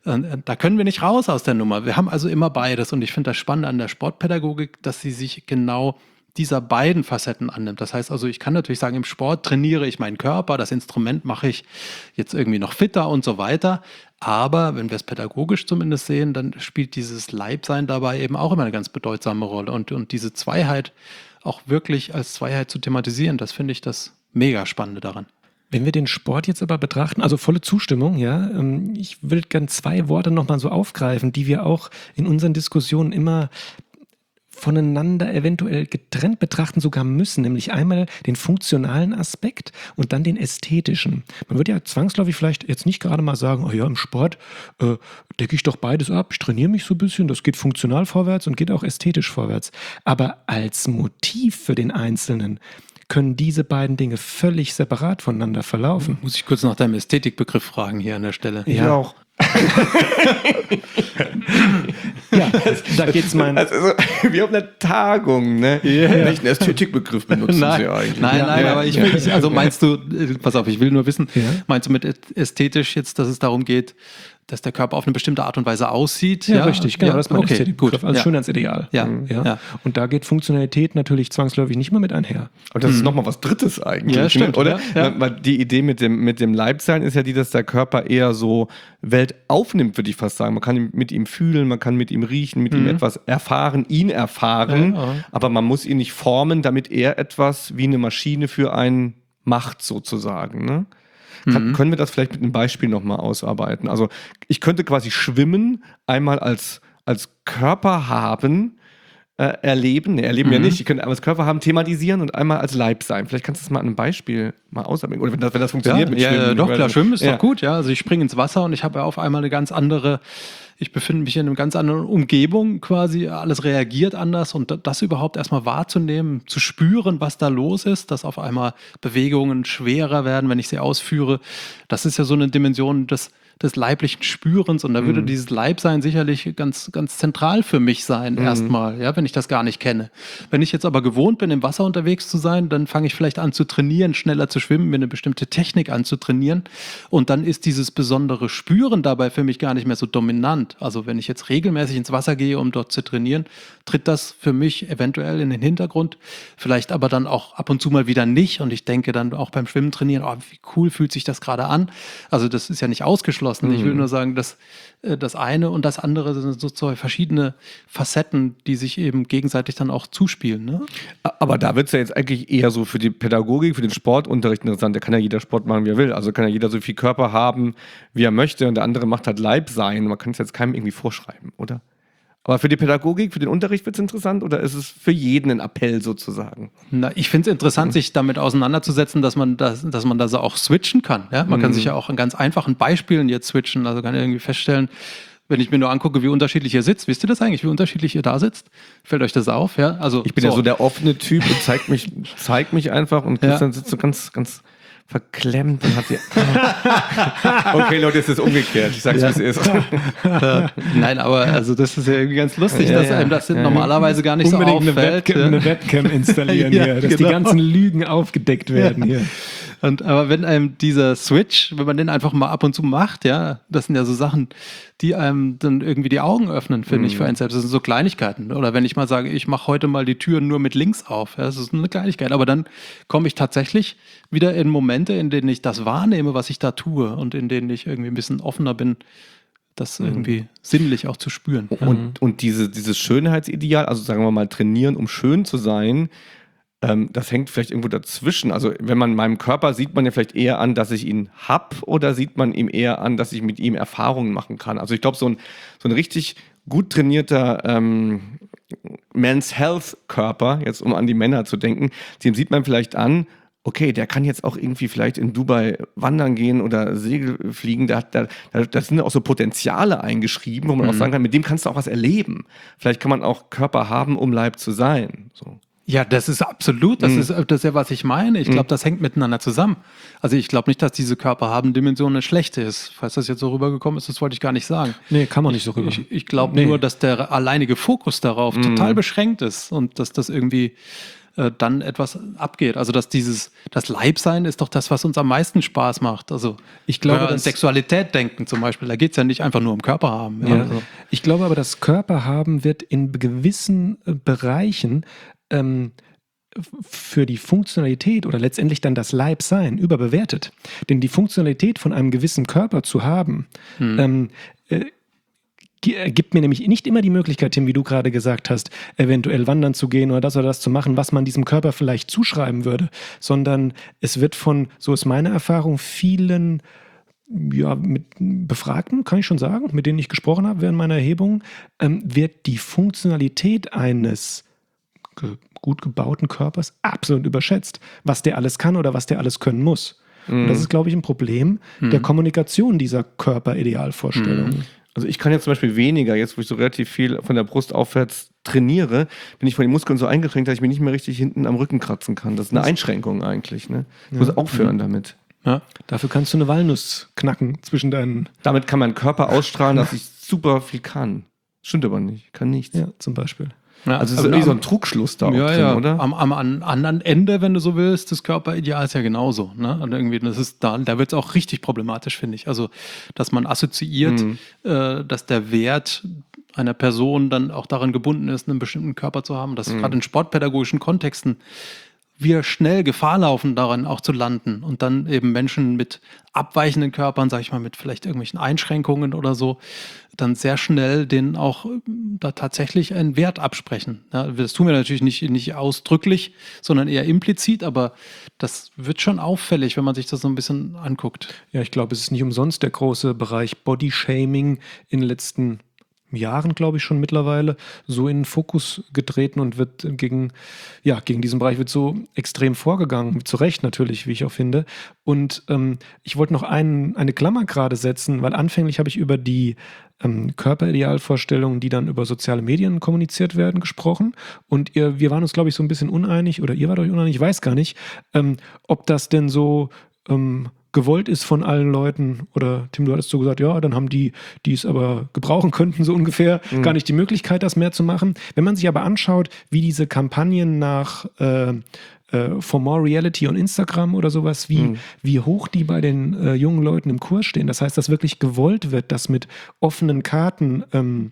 Da können wir nicht raus aus der Nummer. Wir haben also immer beides. Und ich finde das Spannende an der Sportpädagogik, dass sie sich genau dieser beiden Facetten annimmt. Das heißt also, ich kann natürlich sagen, im Sport trainiere ich meinen Körper, das Instrument mache ich jetzt irgendwie noch fitter und so weiter. Aber wenn wir es pädagogisch zumindest sehen, dann spielt dieses Leibsein dabei eben auch immer eine ganz bedeutsame Rolle. Und, und diese Zweiheit auch wirklich als Zweiheit zu thematisieren, das finde ich das mega Spannende daran. Wenn wir den Sport jetzt aber betrachten, also volle Zustimmung, ja, ich will gerne zwei Worte nochmal so aufgreifen, die wir auch in unseren Diskussionen immer voneinander eventuell getrennt betrachten sogar müssen, nämlich einmal den funktionalen Aspekt und dann den ästhetischen. Man würde ja zwangsläufig vielleicht jetzt nicht gerade mal sagen, oh ja, im Sport äh, decke ich doch beides ab, ich trainiere mich so ein bisschen, das geht funktional vorwärts und geht auch ästhetisch vorwärts. Aber als Motiv für den Einzelnen können diese beiden Dinge völlig separat voneinander verlaufen. Muss ich kurz nach deinem Ästhetikbegriff fragen hier an der Stelle. Ich ja. auch. Ja, da geht's mein... Also, wie auf einer Tagung, ne? Yeah. Welchen Ästhetikbegriff benutzen nein, Sie eigentlich? Nein, ja, nein, ja. aber ich will, ich, also meinst du, pass auf, ich will nur wissen, ja. meinst du mit ästhetisch jetzt, dass es darum geht, dass der Körper auf eine bestimmte Art und Weise aussieht? Ja, ja richtig, genau, ja, das ist mein okay, Ästhetikbegriff, gut. also ja. Schönheitsideal. Ja. Ja. Ja. Und da geht Funktionalität natürlich zwangsläufig nicht mehr mit einher. Und das ist nochmal was Drittes eigentlich, Ja, stimmt, oder? ja, ja. Weil die Idee mit dem, mit dem Leibsein ist ja die, dass der Körper eher so Welt aufnimmt, würde ich fast sagen. Man kann mit ihm fühlen, man kann mit ihm riechen, mit Mhm. ihm etwas erfahren, ihn erfahren, Ja, ja. aber man muss ihn nicht formen, damit er etwas wie eine Maschine für einen macht, sozusagen, ne? Kann, Mhm. Können wir das vielleicht mit einem Beispiel nochmal ausarbeiten? Also ich könnte quasi Schwimmen einmal als, als Körper haben, äh, erleben, ne, erleben Mhm. ja nicht, ich könnte einmal als Körper haben, thematisieren und einmal als Leib sein. Vielleicht kannst du das mal an einem Beispiel mal ausarbeiten. Oder wenn das, wenn das funktioniert Ja, mit ja, Schwimmen. ja, doch, Ich weiß klar, nicht. Schwimmen ist ja. doch gut, ja. Also ich springe ins Wasser und ich habe ja auf einmal eine ganz andere ich befinde mich in einer ganz anderen Umgebung quasi, alles reagiert anders und das überhaupt erstmal wahrzunehmen, zu spüren, was da los ist, dass auf einmal Bewegungen schwerer werden, wenn ich sie ausführe, das ist ja so eine Dimension des, des leiblichen Spürens und da würde mhm. dieses Leibsein sicherlich ganz, ganz zentral für mich sein, mhm. erstmal, ja, wenn ich das gar nicht kenne. Wenn ich jetzt aber gewohnt bin, im Wasser unterwegs zu sein, dann fange ich vielleicht an zu trainieren, schneller zu schwimmen, mir eine bestimmte Technik anzutrainieren und dann ist dieses besondere Spüren dabei für mich gar nicht mehr so dominant. Also wenn ich jetzt regelmäßig ins Wasser gehe, um dort zu trainieren, tritt das für mich eventuell in den Hintergrund, vielleicht aber dann auch ab und zu mal wieder nicht und ich denke dann auch beim Schwimmen trainieren, oh, wie cool fühlt sich das gerade an. Also das ist ja nicht ausgeschlossen. Mhm. Ich will nur sagen, dass äh, das eine und das andere sind so zwei verschiedene Facetten, die sich eben gegenseitig dann auch zuspielen. Ne? Aber da wird es ja jetzt eigentlich eher so für die Pädagogik, für den Sportunterricht interessant. Da kann ja jeder Sport machen, wie er will. Also kann ja jeder so viel Körper haben, wie er möchte und der andere macht halt Leib sein. Man kann es jetzt keinem irgendwie vorschreiben, oder? Aber für die Pädagogik, für den Unterricht wird es interessant oder ist es für jeden ein Appell sozusagen? Na, ich finde es interessant, mhm. sich damit auseinanderzusetzen, dass man das, dass man da so auch switchen kann. Ja? Man mhm. kann sich ja auch an ganz einfachen Beispielen jetzt switchen. Also kann irgendwie feststellen, wenn ich mir nur angucke, wie unterschiedlich ihr sitzt, wisst ihr das eigentlich, wie unterschiedlich ihr da sitzt? Fällt euch das auf? Ja? Also, ich bin so. ja so der offene Typ und zeigt mich, zeigt mich einfach und Christian ja. sitzt so ganz, ganz verklemmt und hat sie. Okay, Leute, es ist umgekehrt. Ich sag's, ja. wie es ist. Ja. Nein, aber also das ist ja irgendwie ganz lustig, ja, dass ja. einem das ja. normalerweise gar nicht Unbedingt so auffällt. Eine Webcam, ja. eine Webcam installieren ja, hier, dass genau. die ganzen Lügen aufgedeckt werden hier. Und, aber wenn einem dieser Switch, wenn man den einfach mal ab und zu macht, ja, das sind ja so Sachen, die einem dann irgendwie die Augen öffnen, finde mhm. ich, für einen selbst. Das sind so Kleinigkeiten. Oder wenn ich mal sage, ich mache heute mal die Türen nur mit links auf. Ja, das ist eine Kleinigkeit. Aber dann komme ich tatsächlich wieder in Momente, in denen ich das wahrnehme, was ich da tue und in denen ich irgendwie ein bisschen offener bin, das irgendwie mhm. sinnlich auch zu spüren. Und, mhm. und diese, dieses Schönheitsideal, also sagen wir mal trainieren, um schön zu sein, das hängt vielleicht irgendwo dazwischen. Also wenn man meinem Körper sieht man ja vielleicht eher an, dass ich ihn hab oder sieht man ihm eher an, dass ich mit ihm Erfahrungen machen kann. Also ich glaube, so ein, so ein richtig gut trainierter ähm, Men's Health Körper, jetzt um an die Männer zu denken, dem sieht man vielleicht an, okay, der kann jetzt auch irgendwie vielleicht in Dubai wandern gehen oder Segel fliegen. Da, da, da sind auch so Potenziale eingeschrieben, wo man mhm. auch sagen kann, mit dem kannst du auch was erleben. Vielleicht kann man auch Körper haben, um Leib zu sein. So. Ja, das ist absolut, das, mhm. ist, das ist ja, was ich meine. Ich glaube, das hängt miteinander zusammen. Also ich glaube nicht, dass diese Körperhaben-Dimension eine schlechte ist. Falls das jetzt so rübergekommen ist, das wollte ich gar nicht sagen. Nee, kann man nicht so rüber. Ich, ich glaube nee. nur, dass der alleinige Fokus darauf mhm. total beschränkt ist und dass das irgendwie äh, dann etwas abgeht. Also dass dieses, das Leibsein ist doch das, was uns am meisten Spaß macht. Also ich glaube, wenn wir an Sexualität denken zum Beispiel, da geht es ja nicht einfach nur um Körperhaben. Ja. Also. Ich glaube aber, das Körperhaben wird in gewissen äh, Bereichen für die Funktionalität oder letztendlich dann das Leibsein überbewertet. Denn die Funktionalität von einem gewissen Körper zu haben, hm. ähm, äh, gibt mir nämlich nicht immer die Möglichkeit, Tim, wie du gerade gesagt hast, eventuell wandern zu gehen oder das oder das zu machen, was man diesem Körper vielleicht zuschreiben würde, sondern es wird von, so ist meine Erfahrung, vielen ja, mit Befragten, kann ich schon sagen, mit denen ich gesprochen habe während meiner Erhebung, ähm, wird die Funktionalität eines gut gebauten Körpers absolut überschätzt, was der alles kann oder was der alles können muss. Mhm. Und das ist, glaube ich, ein Problem mhm. der Kommunikation dieser Körperidealvorstellung. Mhm. Also ich kann jetzt zum Beispiel weniger, jetzt wo ich so relativ viel von der Brust aufwärts trainiere, bin ich von den Muskeln so eingeschränkt, dass ich mich nicht mehr richtig hinten am Rücken kratzen kann. Das ist eine Einschränkung eigentlich. Ne? Ich ja. muss aufhören mhm. damit. Ja. Dafür kannst du eine Walnuss knacken zwischen deinen... Damit kann mein Körper ausstrahlen, dass ich super viel kann. Stimmt aber nicht, ich kann nichts. Ja, zum Beispiel. Ja, also es ist irgendwie so ein Trugschluss da auch ja, drin, ja. oder? Am, am anderen Ende, wenn du so willst, des Körperideals ja genauso. Ne? Und irgendwie, das ist da, da wird es auch richtig problematisch, finde ich. Also, dass man assoziiert, mhm. äh, dass der Wert einer Person dann auch daran gebunden ist, einen bestimmten Körper zu haben. Dass mhm. gerade in sportpädagogischen Kontexten wir schnell Gefahr laufen, daran auch zu landen und dann eben Menschen mit abweichenden Körpern, sag ich mal, mit vielleicht irgendwelchen Einschränkungen oder so, dann sehr schnell denen auch da tatsächlich einen Wert absprechen. Ja, das tun wir natürlich nicht, nicht ausdrücklich, sondern eher implizit, aber das wird schon auffällig, wenn man sich das so ein bisschen anguckt. Ja, ich glaube, es ist nicht umsonst der große Bereich Bodyshaming in den letzten Jahren, glaube ich, schon mittlerweile so in den Fokus getreten und wird gegen, ja, gegen diesen Bereich wird so extrem vorgegangen. Zu Recht natürlich, wie ich auch finde. Und ähm, ich wollte noch einen, eine Klammer gerade setzen, weil anfänglich habe ich über die ähm, Körperidealvorstellungen, die dann über soziale Medien kommuniziert werden, gesprochen. Und ihr, wir waren uns, glaube ich, so ein bisschen uneinig, oder ihr wart euch uneinig, ich weiß gar nicht, ähm, ob das denn so ähm, gewollt ist von allen Leuten, oder Tim, du hattest so gesagt, ja, dann haben die, die es aber gebrauchen könnten, so ungefähr, mhm. gar nicht die Möglichkeit, das mehr zu machen. Wenn man sich aber anschaut, wie diese Kampagnen nach äh, äh, For More Reality und Instagram oder sowas, wie, mhm. wie hoch die bei den äh, jungen Leuten im Kurs stehen, das heißt, dass wirklich gewollt wird, dass mit offenen Karten ähm,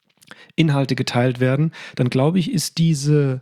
Inhalte geteilt werden, dann glaube ich, ist diese,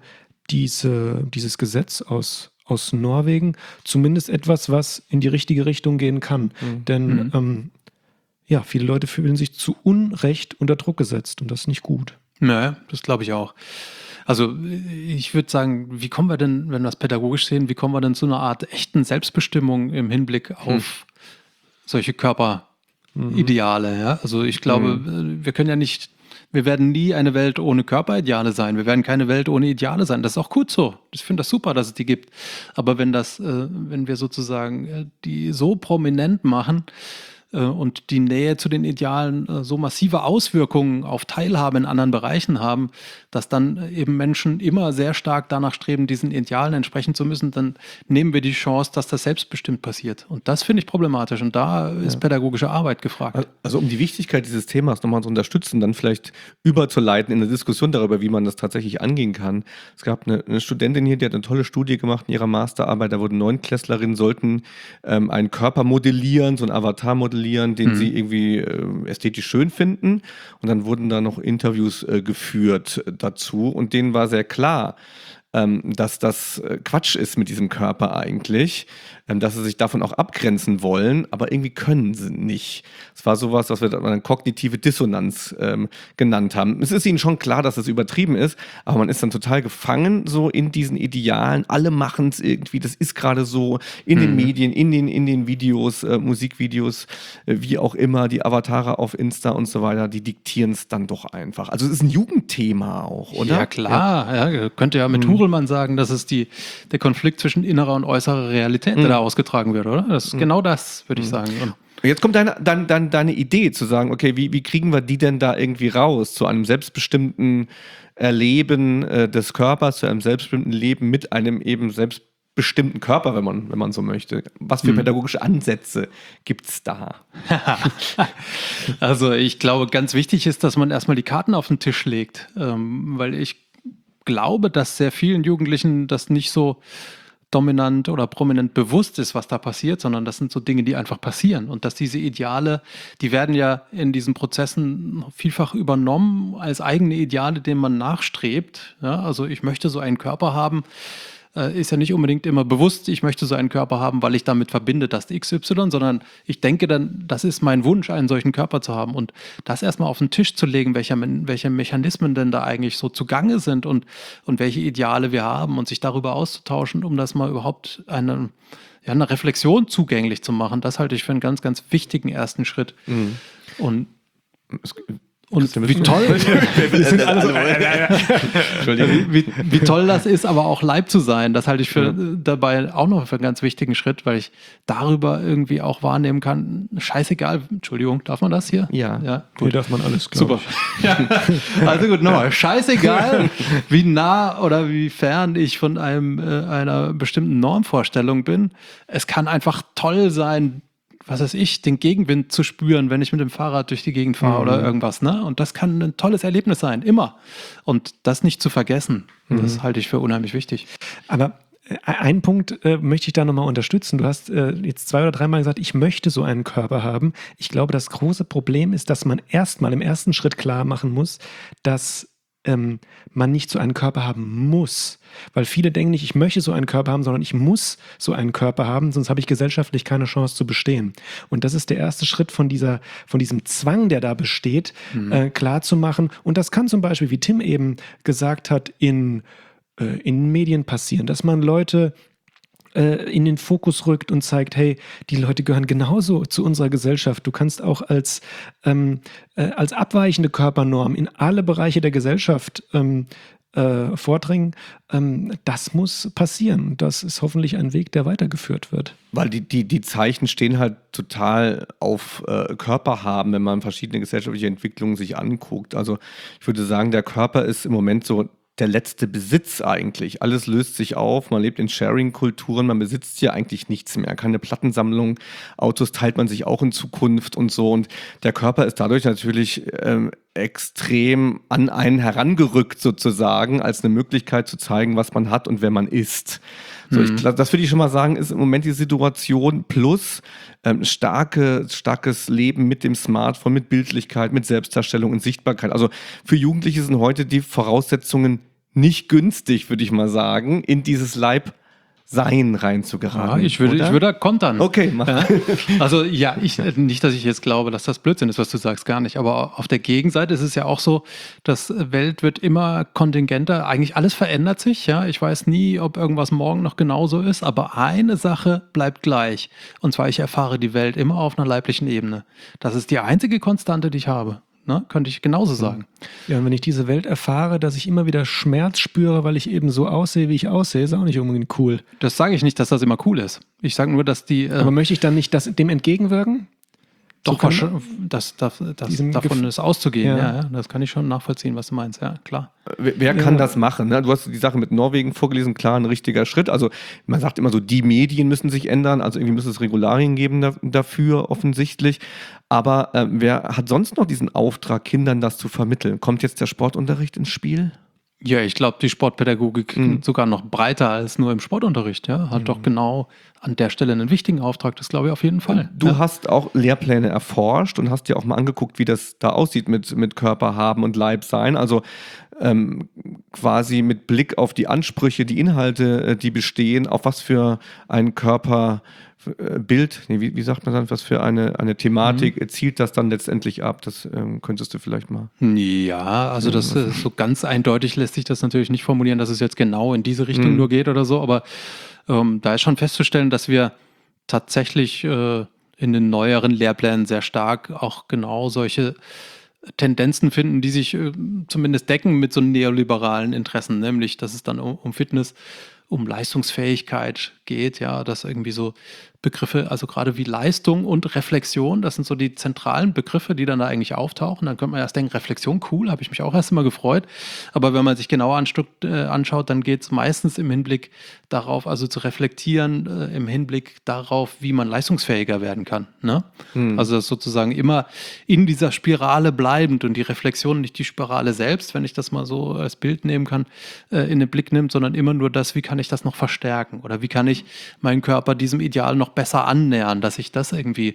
diese, dieses Gesetz aus aus Norwegen zumindest etwas, was in die richtige Richtung gehen kann. Mhm. Denn mhm. Ähm, ja, viele Leute fühlen sich zu Unrecht unter Druck gesetzt und das ist nicht gut. Naja, das glaube ich auch. Also ich würde sagen, wie kommen wir denn, wenn wir das pädagogisch sehen, wie kommen wir denn zu einer Art echten Selbstbestimmung im Hinblick auf mhm. solche Körperideale? Ja? Also ich glaube, mhm. wir können ja nicht Wir werden nie eine Welt ohne Körperideale sein. Wir werden keine Welt ohne Ideale sein. Das ist auch gut so. Ich finde das super, dass es die gibt. Aber wenn das, äh, wenn wir sozusagen äh, die so prominent machen äh, und die Nähe zu den Idealen äh, so massive Auswirkungen auf Teilhabe in anderen Bereichen haben, dass dann eben Menschen immer sehr stark danach streben, diesen Idealen entsprechen zu müssen, dann nehmen wir die Chance, dass das selbstbestimmt passiert. Und das finde ich problematisch. Und da ist ja. pädagogische Arbeit gefragt. Also um die Wichtigkeit dieses Themas nochmal zu unterstützen, dann vielleicht überzuleiten in eine Diskussion darüber, wie man das tatsächlich angehen kann. Es gab eine, eine Studentin hier, die hat eine tolle Studie gemacht in ihrer Masterarbeit. Da wurden Neunklässlerinnen, sollten ähm, einen Körper modellieren, so einen Avatar modellieren, den mhm. sie irgendwie äh, ästhetisch schön finden. Und dann wurden da noch Interviews äh, geführt dazu und denen war sehr klar, ähm, dass das äh, Quatsch ist mit diesem Körper eigentlich, ähm, dass sie sich davon auch abgrenzen wollen, aber irgendwie können sie nicht. Es war sowas, was wir dann eine kognitive Dissonanz ähm, genannt haben. Es ist ihnen schon klar, dass es übertrieben ist, aber man ist dann total gefangen so in diesen Idealen. Alle machen es irgendwie, das ist gerade so in mhm. den Medien, in den, in den Videos, äh, Musikvideos, äh, wie auch immer, die Avatare auf Insta und so weiter, die diktieren es dann doch einfach. Also es ist ein Jugendthema auch, oder? Ja, klar. Ja. Ja, könnte ja mit mhm. Hurelmann sagen, dass es die, der Konflikt zwischen innerer und äußerer Realität, mhm. der da ausgetragen wird, oder? Das ist mhm. genau das, würde ich mhm. sagen. Und jetzt kommt deine, dann, dann deine Idee zu sagen, okay, wie, wie kriegen wir die denn da irgendwie raus zu einem selbstbestimmten Erleben äh, des Körpers, zu einem selbstbestimmten Leben mit einem eben selbstbestimmten Körper, wenn man, wenn man so möchte. Was für mhm. pädagogische Ansätze gibt es da? Also ich glaube, ganz wichtig ist, dass man erstmal die Karten auf den Tisch legt, ähm, weil ich glaube, dass sehr vielen Jugendlichen das nicht so dominant oder prominent bewusst ist, was da passiert, sondern das sind so Dinge, die einfach passieren. Und dass diese Ideale, die werden ja in diesen Prozessen vielfach übernommen als eigene Ideale, denen man nachstrebt. Ja, also ich möchte so einen Körper haben, äh, ist ja nicht unbedingt immer bewusst, ich möchte so einen Körper haben, weil ich damit verbinde, dass X Y, sondern ich denke dann, das ist mein Wunsch, einen solchen Körper zu haben. Und das erstmal auf den Tisch zu legen, welche, welche Mechanismen denn da eigentlich so zugange sind und, und welche Ideale wir haben und sich darüber auszutauschen, um das mal überhaupt eine, ja, eine Reflexion zugänglich zu machen, das halte ich für einen ganz, ganz wichtigen ersten Schritt. Mhm. Und es, Und wie toll, wie, wie toll das ist, aber auch Leib zu sein, das halte ich für ja. dabei auch noch für einen ganz wichtigen Schritt, weil ich darüber irgendwie auch wahrnehmen kann, scheißegal, Entschuldigung, darf man das hier? Ja, ja gut. Hier darf man alles, super. Ja. Also gut, nochmal, scheißegal, wie nah oder wie fern ich von einem äh, einer bestimmten Normvorstellung bin. Es kann einfach toll sein, was weiß ich, den Gegenwind zu spüren, wenn ich mit dem Fahrrad durch die Gegend fahre mhm. oder irgendwas, ne? Und das kann ein tolles Erlebnis sein, immer. Und das nicht zu vergessen, mhm. das halte ich für unheimlich wichtig. Aber einen Punkt äh, möchte ich da nochmal unterstützen. Du hast äh, jetzt zwei oder dreimal gesagt, ich möchte so einen Körper haben. Ich glaube, das große Problem ist, dass man erstmal im ersten Schritt klar machen muss, dass ähm, man nicht so einen Körper haben muss. Weil viele denken nicht, ich möchte so einen Körper haben, sondern ich muss so einen Körper haben, sonst habe ich gesellschaftlich keine Chance zu bestehen. Und das ist der erste Schritt von dieser, von diesem Zwang, der da besteht, mhm. äh, klar zu machen. Und das kann zum Beispiel, wie Tim eben gesagt hat, in, äh, in Medien passieren, dass man Leute äh, in den Fokus rückt und zeigt, hey, die Leute gehören genauso zu unserer Gesellschaft. Du kannst auch als, ähm, äh, als abweichende Körpernorm in alle Bereiche der Gesellschaft ähm, äh, vordringen. Ähm, das muss passieren. Das ist hoffentlich ein Weg, der weitergeführt wird. Weil die, die, die Zeichen stehen halt total auf äh, Körper haben, wenn man verschiedene gesellschaftliche Entwicklungen sich anguckt. Also ich würde sagen, der Körper ist im Moment so der letzte Besitz eigentlich. Alles löst sich auf, man lebt in Sharing-Kulturen, man besitzt hier eigentlich nichts mehr. Keine Plattensammlung, Autos teilt man sich auch in Zukunft und so. Und der Körper ist dadurch natürlich ähm, extrem an einen herangerückt sozusagen, als eine Möglichkeit zu zeigen, was man hat und wer man ist. So, ich, das würde ich schon mal sagen, ist im Moment die Situation plus ähm, starke, starkes Leben mit dem Smartphone, mit Bildlichkeit, mit Selbstdarstellung und Sichtbarkeit. Also für Jugendliche sind heute die Voraussetzungen nicht günstig, würde ich mal sagen, in dieses Leib Sein reinzugeraten. Ja, ich würde, ich würde da kontern. Okay, mach. Ja? Also ja, ich, nicht, dass ich jetzt glaube, dass das Blödsinn ist, was du sagst, gar nicht. Aber auf der Gegenseite ist es ja auch so, dass Welt wird immer kontingenter. Eigentlich alles verändert sich. Ja, ich weiß nie, ob irgendwas morgen noch genauso ist. Aber eine Sache bleibt gleich. Und zwar, ich erfahre die Welt immer auf einer leiblichen Ebene. Das ist die einzige Konstante, die ich habe. Ne? Könnte ich genauso sagen. Ja, und wenn ich diese Welt erfahre, dass ich immer wieder Schmerz spüre, weil ich eben so aussehe, wie ich aussehe, ist auch nicht unbedingt cool. Das sage ich nicht, dass das immer cool ist. Ich sage nur, dass die... Äh, Aber möchte ich dann nicht das, dem entgegenwirken? Doch, So kann schon, das, das, das, diesem davon Gef- ist auszugehen. Ja. Ja. Ja, das kann ich schon nachvollziehen, was du meinst. Ja, klar. Wer, wer kann Ja. das machen? Ne? Du hast die Sache mit Norwegen vorgelesen, klar, ein richtiger Schritt. Also man sagt immer so, die Medien müssen sich ändern, also irgendwie müsste es Regularien geben da, dafür, offensichtlich. Aber äh, wer hat sonst noch diesen Auftrag, Kindern das zu vermitteln? Kommt jetzt der Sportunterricht ins Spiel? Ja, ich glaube, die Sportpädagogik Mhm. sogar noch breiter als nur im Sportunterricht. Ja, hat doch genau an der Stelle einen wichtigen Auftrag. Das glaube ich auf jeden Fall. Du ja. hast auch Lehrpläne erforscht und hast dir auch mal angeguckt, wie das da aussieht mit, mit Körper haben und Leib sein. Also ähm, quasi mit Blick auf die Ansprüche, die Inhalte, äh, die bestehen, auf was für ein Körper äh, Bild, nee, wie, wie sagt man dann, was für eine, eine Thematik zielt das dann letztendlich ab? Das ähm, könntest du vielleicht mal. Ja, also das äh, so ganz eindeutig lässt sich das natürlich nicht formulieren, dass es jetzt genau in diese Richtung Mhm. nur geht oder so, aber ähm, da ist schon festzustellen, dass wir tatsächlich äh, in den neueren Lehrplänen sehr stark auch genau solche Tendenzen finden, die sich äh, zumindest decken mit so neoliberalen Interessen, nämlich dass es dann um, um Fitness, um Leistungsfähigkeit geht, ja, dass irgendwie so Begriffe, also gerade wie Leistung und Reflexion, das sind so die zentralen Begriffe, die dann da eigentlich auftauchen. Dann könnte man erst denken, Reflexion, cool, habe ich mich auch erst mal gefreut. Aber wenn man sich genauer anstuck, äh, anschaut, dann geht es meistens im Hinblick darauf, also zu reflektieren, äh, im Hinblick darauf, wie man leistungsfähiger werden kann. Ne? Mhm. Also das ist sozusagen immer in dieser Spirale bleibend und die Reflexion nicht die Spirale selbst, wenn ich das mal so als Bild nehmen kann, äh, in den Blick nimmt, sondern immer nur das, wie kann ich das noch verstärken oder wie kann ich meinen Körper diesem Ideal noch besser annähern, dass ich das irgendwie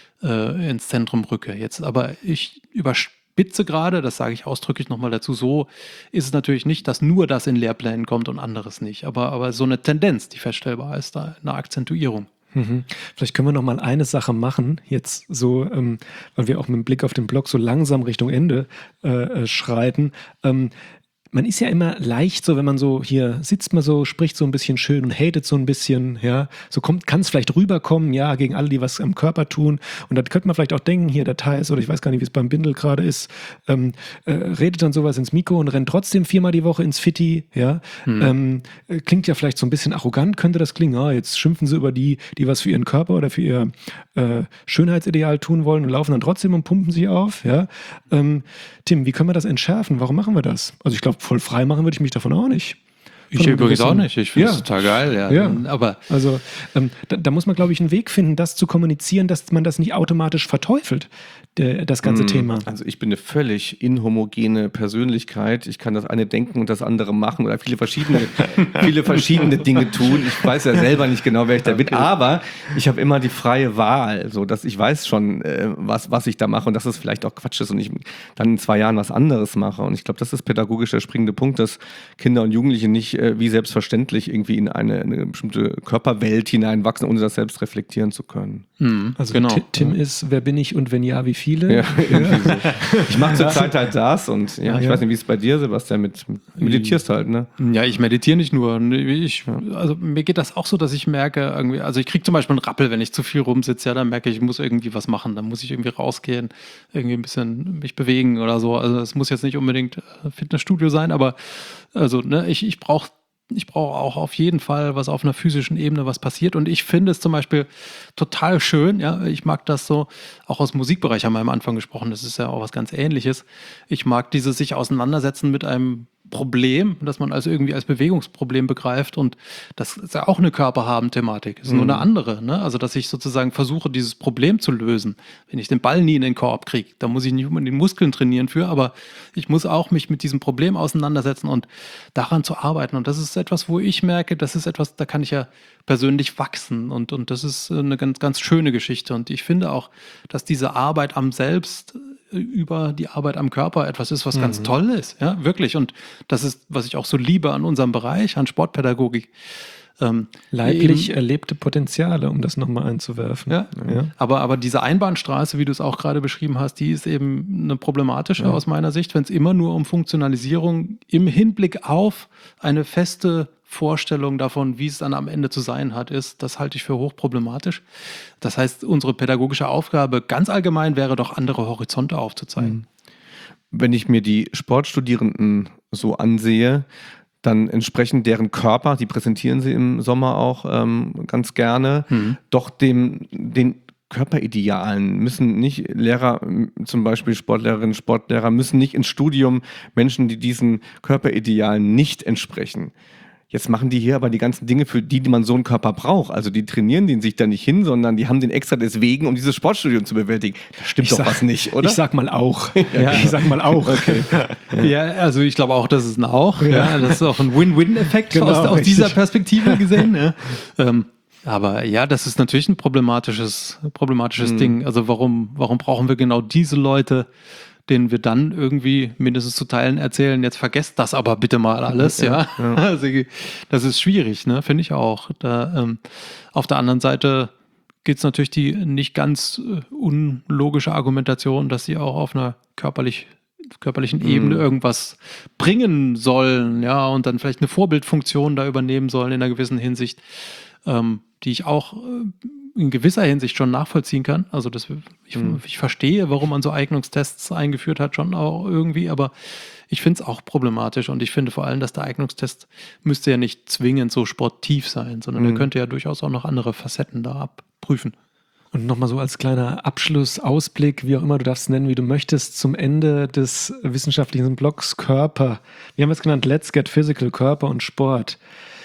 äh, ins Zentrum rücke. Jetzt aber ich überspitze gerade, das sage ich ausdrücklich nochmal dazu, so ist es natürlich nicht, dass nur das in Lehrplänen kommt und anderes nicht, aber, aber so eine Tendenz, die feststellbar ist, da eine Akzentuierung. Mhm. Vielleicht können wir noch mal eine Sache machen, jetzt so, ähm, weil wir auch mit dem Blick auf den Blog so langsam Richtung Ende äh, schreiten. Ähm, man ist ja immer leicht so, wenn man so hier sitzt, man so, spricht so ein bisschen schön und hatet so ein bisschen, ja, so kommt, kann es vielleicht rüberkommen, ja, gegen alle, die was am Körper tun. Und dann könnte man vielleicht auch denken, hier der Thais, oder ich weiß gar nicht, wie es beim Bindel gerade ist, ähm, äh, redet dann sowas ins Mikro und rennt trotzdem viermal die Woche ins Fitti, ja. Hm. Ähm, äh, klingt ja vielleicht so ein bisschen arrogant, könnte das klingen, ah, jetzt schimpfen sie über die, die was für ihren Körper oder für ihr äh, Schönheitsideal tun wollen und laufen dann trotzdem und pumpen sich auf, ja. Ähm, Tim, wie können wir das entschärfen? Warum machen wir das? Also ich glaube, voll frei machen würde ich mich davon auch nicht. Ich Von einem übrigens auch gewissen- nicht. Ich finde es Ja. total geil. Ja. Ja. Aber Also ähm, da, da muss man, glaube ich, einen Weg finden, das zu kommunizieren, dass man das nicht automatisch verteufelt, der, das ganze Thema. Also ich bin eine völlig inhomogene Persönlichkeit. Ich kann das eine denken und das andere machen oder viele verschiedene, viele verschiedene Dinge tun. Ich weiß ja selber nicht genau, wer ich da bin, aber ich habe immer die freie Wahl, so dass ich weiß schon, äh, was, was ich da mache und dass es vielleicht auch Quatsch ist und ich dann in zwei Jahren was anderes mache. Und ich glaube, das ist pädagogisch der springende Punkt, dass Kinder und Jugendliche nicht äh, wie selbstverständlich irgendwie in eine, eine bestimmte Körperwelt hineinwachsen, ohne das selbst reflektieren zu können. Mhm, also genau. T- Tim ist, wer bin ich und wenn ja, wie viele? Ja, so. Ich mache zurzeit halt das und ja, ja ich ja. weiß nicht, wie es bei dir, Sebastian, mit, mit meditierst halt, ne? Ja, ich meditiere nicht nur. Ich, also mir geht das auch so, dass ich merke, irgendwie, also ich kriege zum Beispiel einen Rappel, wenn ich zu viel rumsitze, ja, dann merke ich, ich muss irgendwie was machen, dann muss ich irgendwie rausgehen, irgendwie ein bisschen mich bewegen oder so. Also es muss jetzt nicht unbedingt Fitnessstudio sein, aber also, ne, ich, ich brauche Ich brauche auch auf jeden Fall, was auf einer physischen Ebene was passiert. Und ich finde es zum Beispiel total schön, ja, ich mag das so, auch aus dem Musikbereich haben wir am Anfang gesprochen, das ist ja auch was ganz Ähnliches. Ich mag dieses sich auseinandersetzen mit einem Problem, das man also irgendwie als Bewegungsproblem begreift, und das ist ja auch eine Körperhaben-Thematik, ist mhm. nur eine andere, ne? Also dass ich sozusagen versuche, dieses Problem zu lösen. Wenn ich den Ball nie in den Korb kriege, da muss ich nicht unbedingt Muskeln trainieren für, aber ich muss auch mich mit diesem Problem auseinandersetzen und daran zu arbeiten, und das ist etwas, wo ich merke, das ist etwas, da kann ich ja persönlich wachsen, und, und das ist eine ganz, ganz schöne Geschichte, und ich finde auch, dass diese Arbeit am Selbst über die Arbeit am Körper etwas ist, was mhm. ganz toll ist, ja, wirklich. Und das ist, was ich auch so liebe an unserem Bereich, an Sportpädagogik. Ähm, Leiblich eben, erlebte Potenziale, um das nochmal einzuwerfen. Ja, ja. Aber, aber diese Einbahnstraße, wie du es auch gerade beschrieben hast, die ist eben eine problematische ja. aus meiner Sicht, wenn es immer nur um Funktionalisierung im Hinblick auf eine feste Vorstellung davon, wie es dann am Ende zu sein hat, ist, das halte ich für hochproblematisch. Das heißt, unsere pädagogische Aufgabe ganz allgemein wäre doch, andere Horizonte aufzuzeigen. Wenn ich mir die Sportstudierenden so ansehe, dann entsprechend deren Körper, die präsentieren sie im Sommer auch ähm, ganz gerne, mhm. doch dem, den Körperidealen müssen nicht Lehrer, zum Beispiel Sportlehrerinnen, Sportlehrer, müssen nicht ins Studium Menschen, die diesen Körperidealen nicht entsprechen. Jetzt machen die hier aber die ganzen Dinge, für die, die man so einen Körper braucht. Also die trainieren den sich da nicht hin, sondern die haben den extra deswegen, um dieses Sportstudium zu bewältigen. Da stimmt ich doch sag, was nicht, oder? Ich sag mal auch. ja, ich sag mal auch. Okay. Ja, also ich glaube auch, das ist ein Auch. Ja. Ja, das ist auch ein Win-Win-Effekt genau, aus, aus dieser Perspektive gesehen. Ja. Ähm, aber ja, das ist natürlich ein problematisches, problematisches mhm. Ding. Also warum, warum brauchen wir genau diese Leute, denen wir dann irgendwie mindestens zu Teilen erzählen, jetzt vergesst das aber bitte mal alles, ja. ja. Also, das ist schwierig, ne, finde ich auch. Da, ähm, auf der anderen Seite gibt es natürlich die nicht ganz äh, unlogische Argumentation, dass sie auch auf einer körperlich, körperlichen Ebene mhm. irgendwas bringen sollen, ja, und dann vielleicht eine Vorbildfunktion da übernehmen sollen in einer gewissen Hinsicht, ähm, die ich auch äh, in gewisser Hinsicht schon nachvollziehen kann. Also das, ich, mhm. ich verstehe, warum man so Eignungstests eingeführt hat, schon auch irgendwie, aber ich finde es auch problematisch, und ich finde vor allem, dass der Eignungstest müsste ja nicht zwingend so sportiv sein, sondern mhm. er könnte ja durchaus auch noch andere Facetten da abprüfen. Und nochmal so als kleiner Abschlussausblick, wie auch immer du darfst es nennen, wie du möchtest, zum Ende des wissenschaftlichen Blogs Körper. Wir haben es genannt, Let's Get Physical, Körper und Sport.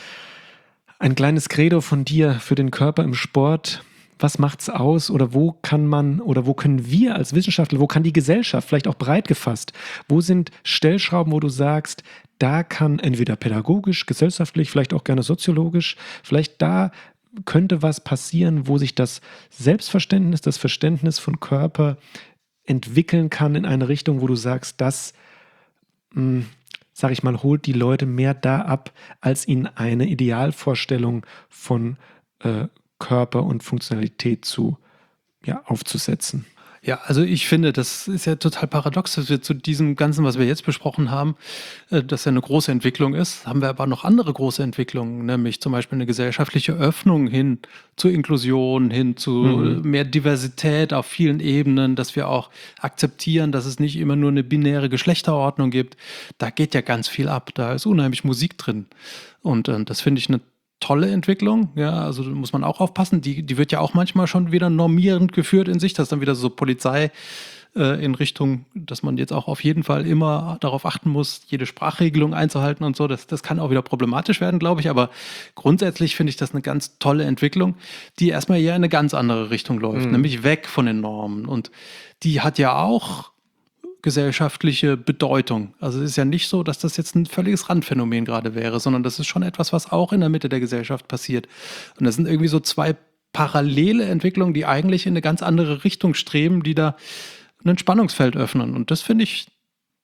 Ein kleines Credo von dir für den Körper im Sport. Was macht's aus, oder wo kann man oder wo können wir als Wissenschaftler, wo kann die Gesellschaft, vielleicht auch breit gefasst, wo sind Stellschrauben, wo du sagst, da kann entweder pädagogisch, gesellschaftlich, vielleicht auch gerne soziologisch, vielleicht da könnte was passieren, wo sich das Selbstverständnis, das Verständnis von Körper entwickeln kann in eine Richtung, wo du sagst, das mh, sag ich mal, holt die Leute mehr da ab, als ihnen eine Idealvorstellung von äh, Körper und Funktionalität zu, ja, aufzusetzen. Ja, also ich finde, das ist ja total paradox, dass wir zu diesem Ganzen, was wir jetzt besprochen haben, äh, dass ja eine große Entwicklung ist, haben wir aber noch andere große Entwicklungen, nämlich zum Beispiel eine gesellschaftliche Öffnung hin zur Inklusion, hin zu mhm. mehr Diversität auf vielen Ebenen, dass wir auch akzeptieren, dass es nicht immer nur eine binäre Geschlechterordnung gibt. Da geht ja ganz viel ab, da ist unheimlich Musik drin, und äh, das finde ich eine tolle Entwicklung, ja, also da muss man auch aufpassen, die, die wird ja auch manchmal schon wieder normierend geführt in sich, das ist dann wieder so Polizei äh, in Richtung, dass man jetzt auch auf jeden Fall immer darauf achten muss, jede Sprachregelung einzuhalten und so, das, das kann auch wieder problematisch werden, glaube ich, aber grundsätzlich finde ich das eine ganz tolle Entwicklung, die erstmal eher in eine ganz andere Richtung läuft, mhm. nämlich weg von den Normen, und die hat ja auch gesellschaftliche Bedeutung. Also es ist ja nicht so, dass das jetzt ein völliges Randphänomen gerade wäre, sondern das ist schon etwas, was auch in der Mitte der Gesellschaft passiert. Und das sind irgendwie so zwei parallele Entwicklungen, die eigentlich in eine ganz andere Richtung streben, die da ein Spannungsfeld öffnen. Und das finde ich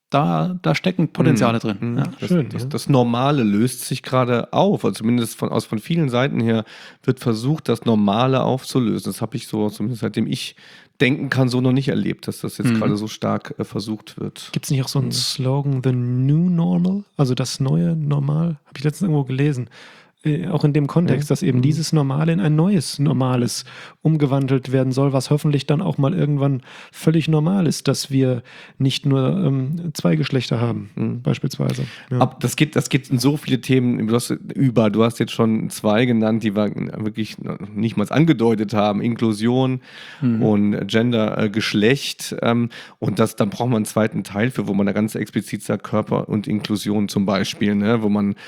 da, da stecken Potenziale Mhm. drin. Mhm. Ja. Das, Schön, das, ja. das Normale löst sich gerade auf, also zumindest von, aus, von vielen Seiten her wird versucht, das Normale aufzulösen. Das habe ich so, zumindest seitdem ich denken kann, so noch nicht erlebt, dass das jetzt Mhm. gerade so stark äh, versucht wird. Gibt es nicht auch so einen Slogan, The New Normal? Also das neue Normal? Habe ich letztens irgendwo gelesen. Äh, auch in dem Kontext, Ja. dass eben Mhm. dieses Normale in ein neues Normales umgewandelt werden soll, was hoffentlich dann auch mal irgendwann völlig normal ist, dass wir nicht nur ähm, zwei Geschlechter haben, Mhm. beispielsweise. Ja. Ab, das, geht, das geht in so viele Themen du hast, über. Du hast jetzt schon zwei genannt, die wir wirklich nicht mal angedeutet haben. Inklusion Mhm. und Gender, äh, Geschlecht. Ähm, und das, dann braucht man einen zweiten Teil für, wo man da ganz explizit sagt, Körper und Inklusion zum Beispiel, ne? Wo man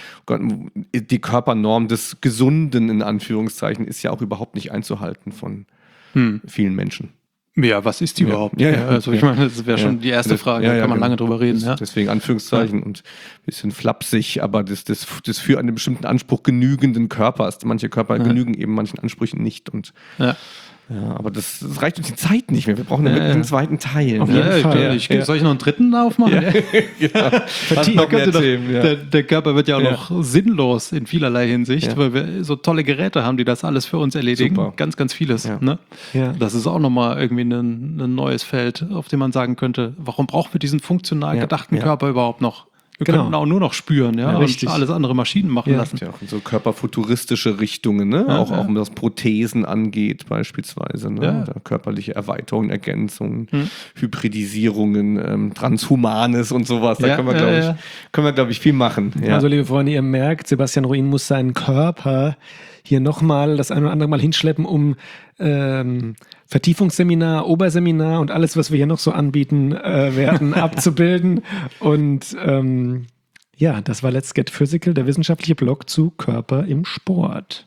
die Körpernorm des Gesunden in Anführungszeichen ist ja auch überhaupt nicht einzuhalten von Hm. vielen Menschen. Ja, was ist die Ja. überhaupt? Ja, ja. Also ich Ja. meine, das wäre schon Ja. die erste Das- Frage, ja, da ja, kann man genau. lange drüber reden. Das, Ja. Deswegen Anführungszeichen und ein bisschen flapsig, aber das, das, das für einen bestimmten Anspruch genügenden Körpers. Manche Körper Ja. genügen eben manchen Ansprüchen nicht. Und Ja. ja, aber das, das reicht uns die Zeit nicht mehr. Wir brauchen ja Ja, wirklich ja. einen zweiten Teil. Auf ne? jeden Ja, ich, Fall. ich, ich, soll ich noch einen dritten aufmachen? Ja. Ja. Hast Vertieft. noch mehr Könnte doch, Themen, ja. der, der Körper wird ja auch Ja. noch sinnlos in vielerlei Hinsicht, Ja. weil wir so tolle Geräte haben, die das alles für uns erledigen. Super. Ganz, ganz vieles. Ja. Ne? Ja. Das ist auch nochmal irgendwie ein, ein neues Feld, auf dem man sagen könnte, warum brauchen wir diesen funktional Ja. gedachten Ja. Körper überhaupt noch? Wir Genau. könnten auch nur noch spüren, ja, Ja, und richtig. alles andere Maschinen machen Ja. lassen. Ja, auch in so körperfuturistische Richtungen, ne? Ja, auch, ja. auch was Prothesen angeht, beispielsweise. Ne? Ja. Oder körperliche Erweiterungen, Ergänzungen, Hm. Hybridisierungen, ähm, Transhumanes und sowas. Da Ja, können wir, ja, glaube ich, ja. können wir, glaub ich, viel machen. Ja. Also, liebe Freunde, ihr merkt, Sebastian Ruin muss seinen Körper hier nochmal das ein oder andere Mal hinschleppen, um ähm, Vertiefungsseminar, Oberseminar und alles, was wir hier noch so anbieten äh, werden, abzubilden. Und ähm, ja, das war Let's Get Physical, der wissenschaftliche Blog zu Körper im Sport.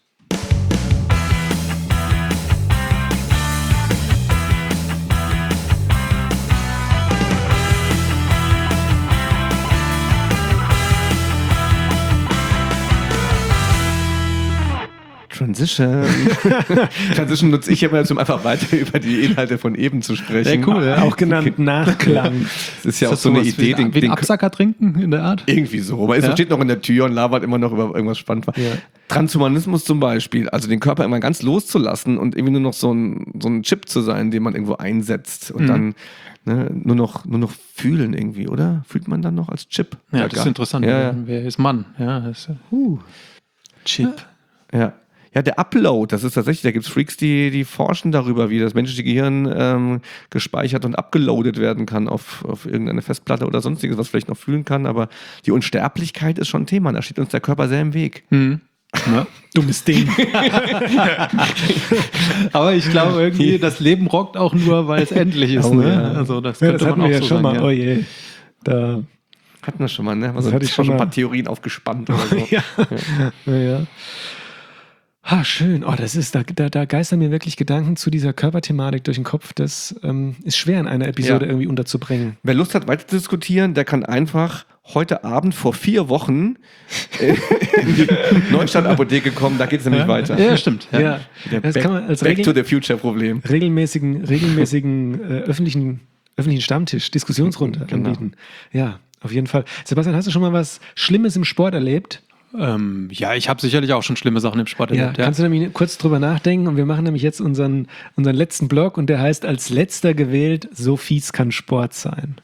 Transition. Transition nutze ich aber, um einfach weiter über die Inhalte von eben zu sprechen. Ja, cool, ja. Auch genannt Nachklang. Das ist ja Ist auch das so eine sowas Idee, wie, den, wie ein den Absacker trinken in der Art? irgendwie so. Aber es Ja. steht noch in der Tür und labert immer noch über irgendwas spannend war. Ja. Transhumanismus zum Beispiel, also den Körper immer ganz loszulassen und irgendwie nur noch so ein, so ein Chip zu sein, den man irgendwo einsetzt und Mhm. dann ne, nur, noch, nur noch fühlen irgendwie, oder? Fühlt man dann noch als Chip? Ja, das ist gar- interessant. Ja, ja. Wer ist Mann? Ja, das ist, Uh. Chip. Ja. Ja, der Upload, das ist tatsächlich, da gibt es Freaks, die, die forschen darüber, wie das menschliche Gehirn ähm, gespeichert und abgeloadet werden kann auf, auf irgendeine Festplatte oder sonstiges, was vielleicht noch fühlen kann, aber die Unsterblichkeit ist schon ein Thema, da steht uns der Körper sehr im Weg. hm. Ja. Dummes Ding. Aber ich glaube irgendwie, das Leben rockt auch nur, weil es endlich ist. Oh, ne? ja. Also das Ja, könnte das hatten man wir auch ja so schon sagen. mal. Oh je. Da, Hatten wir schon mal, ne? Das Also, hatte ich schon schon ein mal. paar Theorien aufgespannt oder so. ja. ja. ja. Ah, schön. Oh, das ist, da, da, da geistern mir wirklich Gedanken zu dieser Körperthematik durch den Kopf. Das ähm, ist schwer in einer Episode Ja. irgendwie unterzubringen. Wer Lust hat, weiter zu diskutieren, der kann einfach heute Abend vor vier Wochen äh, in die Neustadt-Apotheke kommen, da geht es nämlich Ja. weiter. Ja, stimmt. Ja. Ja, Der das Back, kann man als Back to regel the Future-Problem. regelmäßigen, regelmäßigen äh, öffentlichen, öffentlichen Stammtisch, Diskussionsrunde Genau. anbieten. Ja, auf jeden Fall. Sebastian, hast du schon mal was Schlimmes im Sport erlebt? Ähm, ja, ich habe sicherlich auch schon schlimme Sachen im Sport Ja, erlebt. Ja. kannst du nämlich kurz drüber nachdenken und wir machen nämlich jetzt unseren, unseren letzten Blog und der heißt als letzter gewählt, so fies kann Sport sein.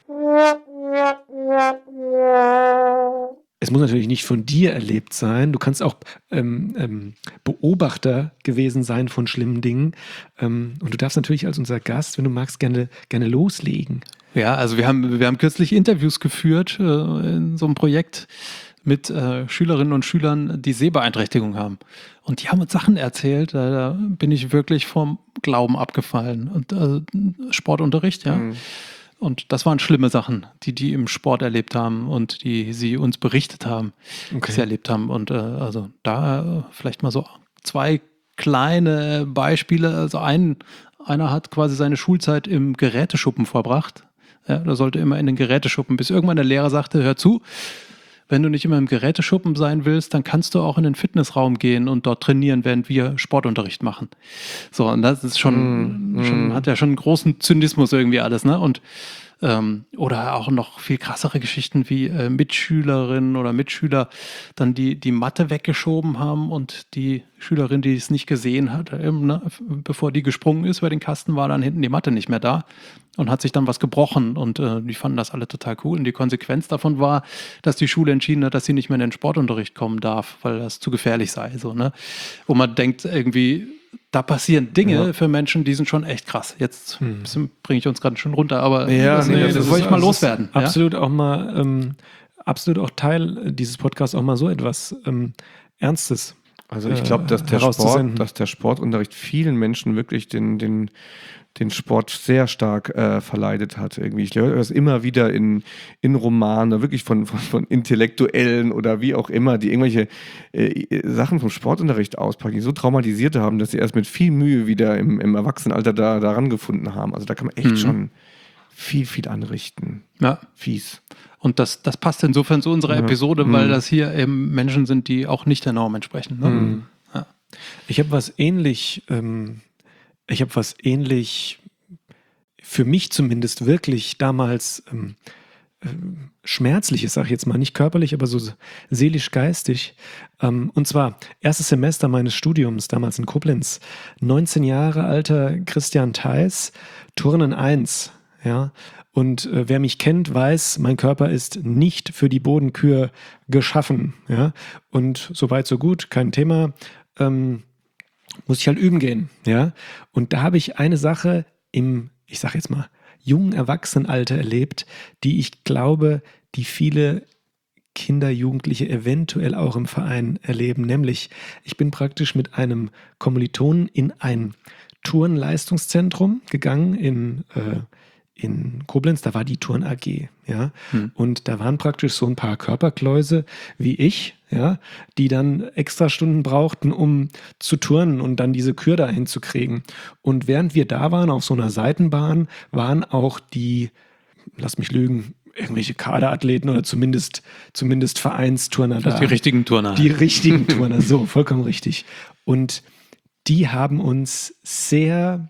Es muss natürlich nicht von dir erlebt sein. Du kannst auch ähm, ähm, Beobachter gewesen sein von schlimmen Dingen. Ähm, und du darfst natürlich als unser Gast, wenn du magst, gerne, gerne loslegen. Ja, also wir haben, wir haben kürzlich Interviews geführt äh, in so einem Projekt mit äh, Schülerinnen und Schülern, die Sehbeeinträchtigung haben. Und die haben uns Sachen erzählt, da, da bin ich wirklich vom Glauben abgefallen. Und äh, Sportunterricht, ja. Mhm. Und das waren schlimme Sachen, die die im Sport erlebt haben und die sie uns berichtet haben, Okay. die sie erlebt haben. Und äh, also da äh, vielleicht mal so zwei kleine Beispiele. Also ein, einer hat quasi seine Schulzeit im Geräteschuppen verbracht. Ja, da sollte immer in den Geräteschuppen, bis irgendwann der Lehrer sagte, hör zu, wenn du nicht immer im Geräteschuppen sein willst, dann kannst du auch in den Fitnessraum gehen und dort trainieren, während wir Sportunterricht machen. So, und das ist schon, Mm, schon mm. hat ja schon einen großen Zynismus irgendwie alles, ne? Und Ähm, oder auch noch viel krassere Geschichten wie äh, Mitschülerinnen oder Mitschüler dann die, die Matte weggeschoben haben und die Schülerin, die es nicht gesehen hat, ähm, ne, bevor die gesprungen ist über den Kasten, war dann hinten die Matte nicht mehr da und hat sich dann was gebrochen und äh, die fanden das alle total cool und die Konsequenz davon war, dass die Schule entschieden hat, dass sie nicht mehr in den Sportunterricht kommen darf, weil das zu gefährlich sei, so, ne? Wo man denkt irgendwie, da passieren Dinge ja. für Menschen, die sind schon echt krass. Jetzt hm. bringe ich uns gerade schon runter, aber ja, das, nee, nee, das, das ist, wollte ich mal das loswerden. Ist absolut ja? auch mal, ähm, absolut auch Teil dieses Podcasts, auch mal so etwas ähm, Ernstes. Also ich glaube, dass der Sport, dass der Sportunterricht vielen Menschen wirklich den, den, den Sport sehr stark äh, verleidet hat. Irgendwie. Ich höre das immer wieder in, in Romanen, wirklich von, von, von Intellektuellen oder wie auch immer, die irgendwelche äh, Sachen vom Sportunterricht auspacken, die so traumatisiert haben, dass sie erst mit viel Mühe wieder im, im Erwachsenenalter da, daran gefunden haben. Also da kann man echt mhm. schon viel, viel anrichten. Ja. Fies. Und das, das passt insofern zu unserer ja. Episode, weil mhm. das hier eben Menschen sind, die auch nicht der Norm entsprechen. Ne? Mhm. Ja. Ich habe was ähnlich, ähm, ich habe was ähnlich, für mich zumindest wirklich damals ähm, äh, Schmerzliches, sag ich jetzt mal, nicht körperlich, aber so seelisch-geistig. Ähm, und zwar, erstes Semester meines Studiums, damals in Koblenz, neunzehn Jahre alter Christian Theis, Turnen eins, ja. Und äh, wer mich kennt, weiß, mein Körper ist nicht für die Bodenkür geschaffen. Ja? Und so weit, so gut, kein Thema. Ähm, muss ich halt üben gehen. Ja? Und da habe ich eine Sache im, ich sage jetzt mal, jungen Erwachsenenalter erlebt, die ich glaube, die viele Kinder, Jugendliche eventuell auch im Verein erleben. Nämlich, ich bin praktisch mit einem Kommilitonen in ein Turnleistungszentrum gegangen in äh, in Koblenz, da war die Turn A G, ja, hm. und da waren praktisch so ein paar Körperkläuse wie ich, ja, die dann extra Stunden brauchten, um zu turnen und dann diese Kür da hinzukriegen. Und während wir da waren, auf so einer Seitenbahn, waren auch die, lass mich lügen, irgendwelche Kaderathleten oder zumindest, zumindest Vereinsturner da. Die richtigen Turner. Die richtigen Turner, so, vollkommen richtig. Und die haben uns sehr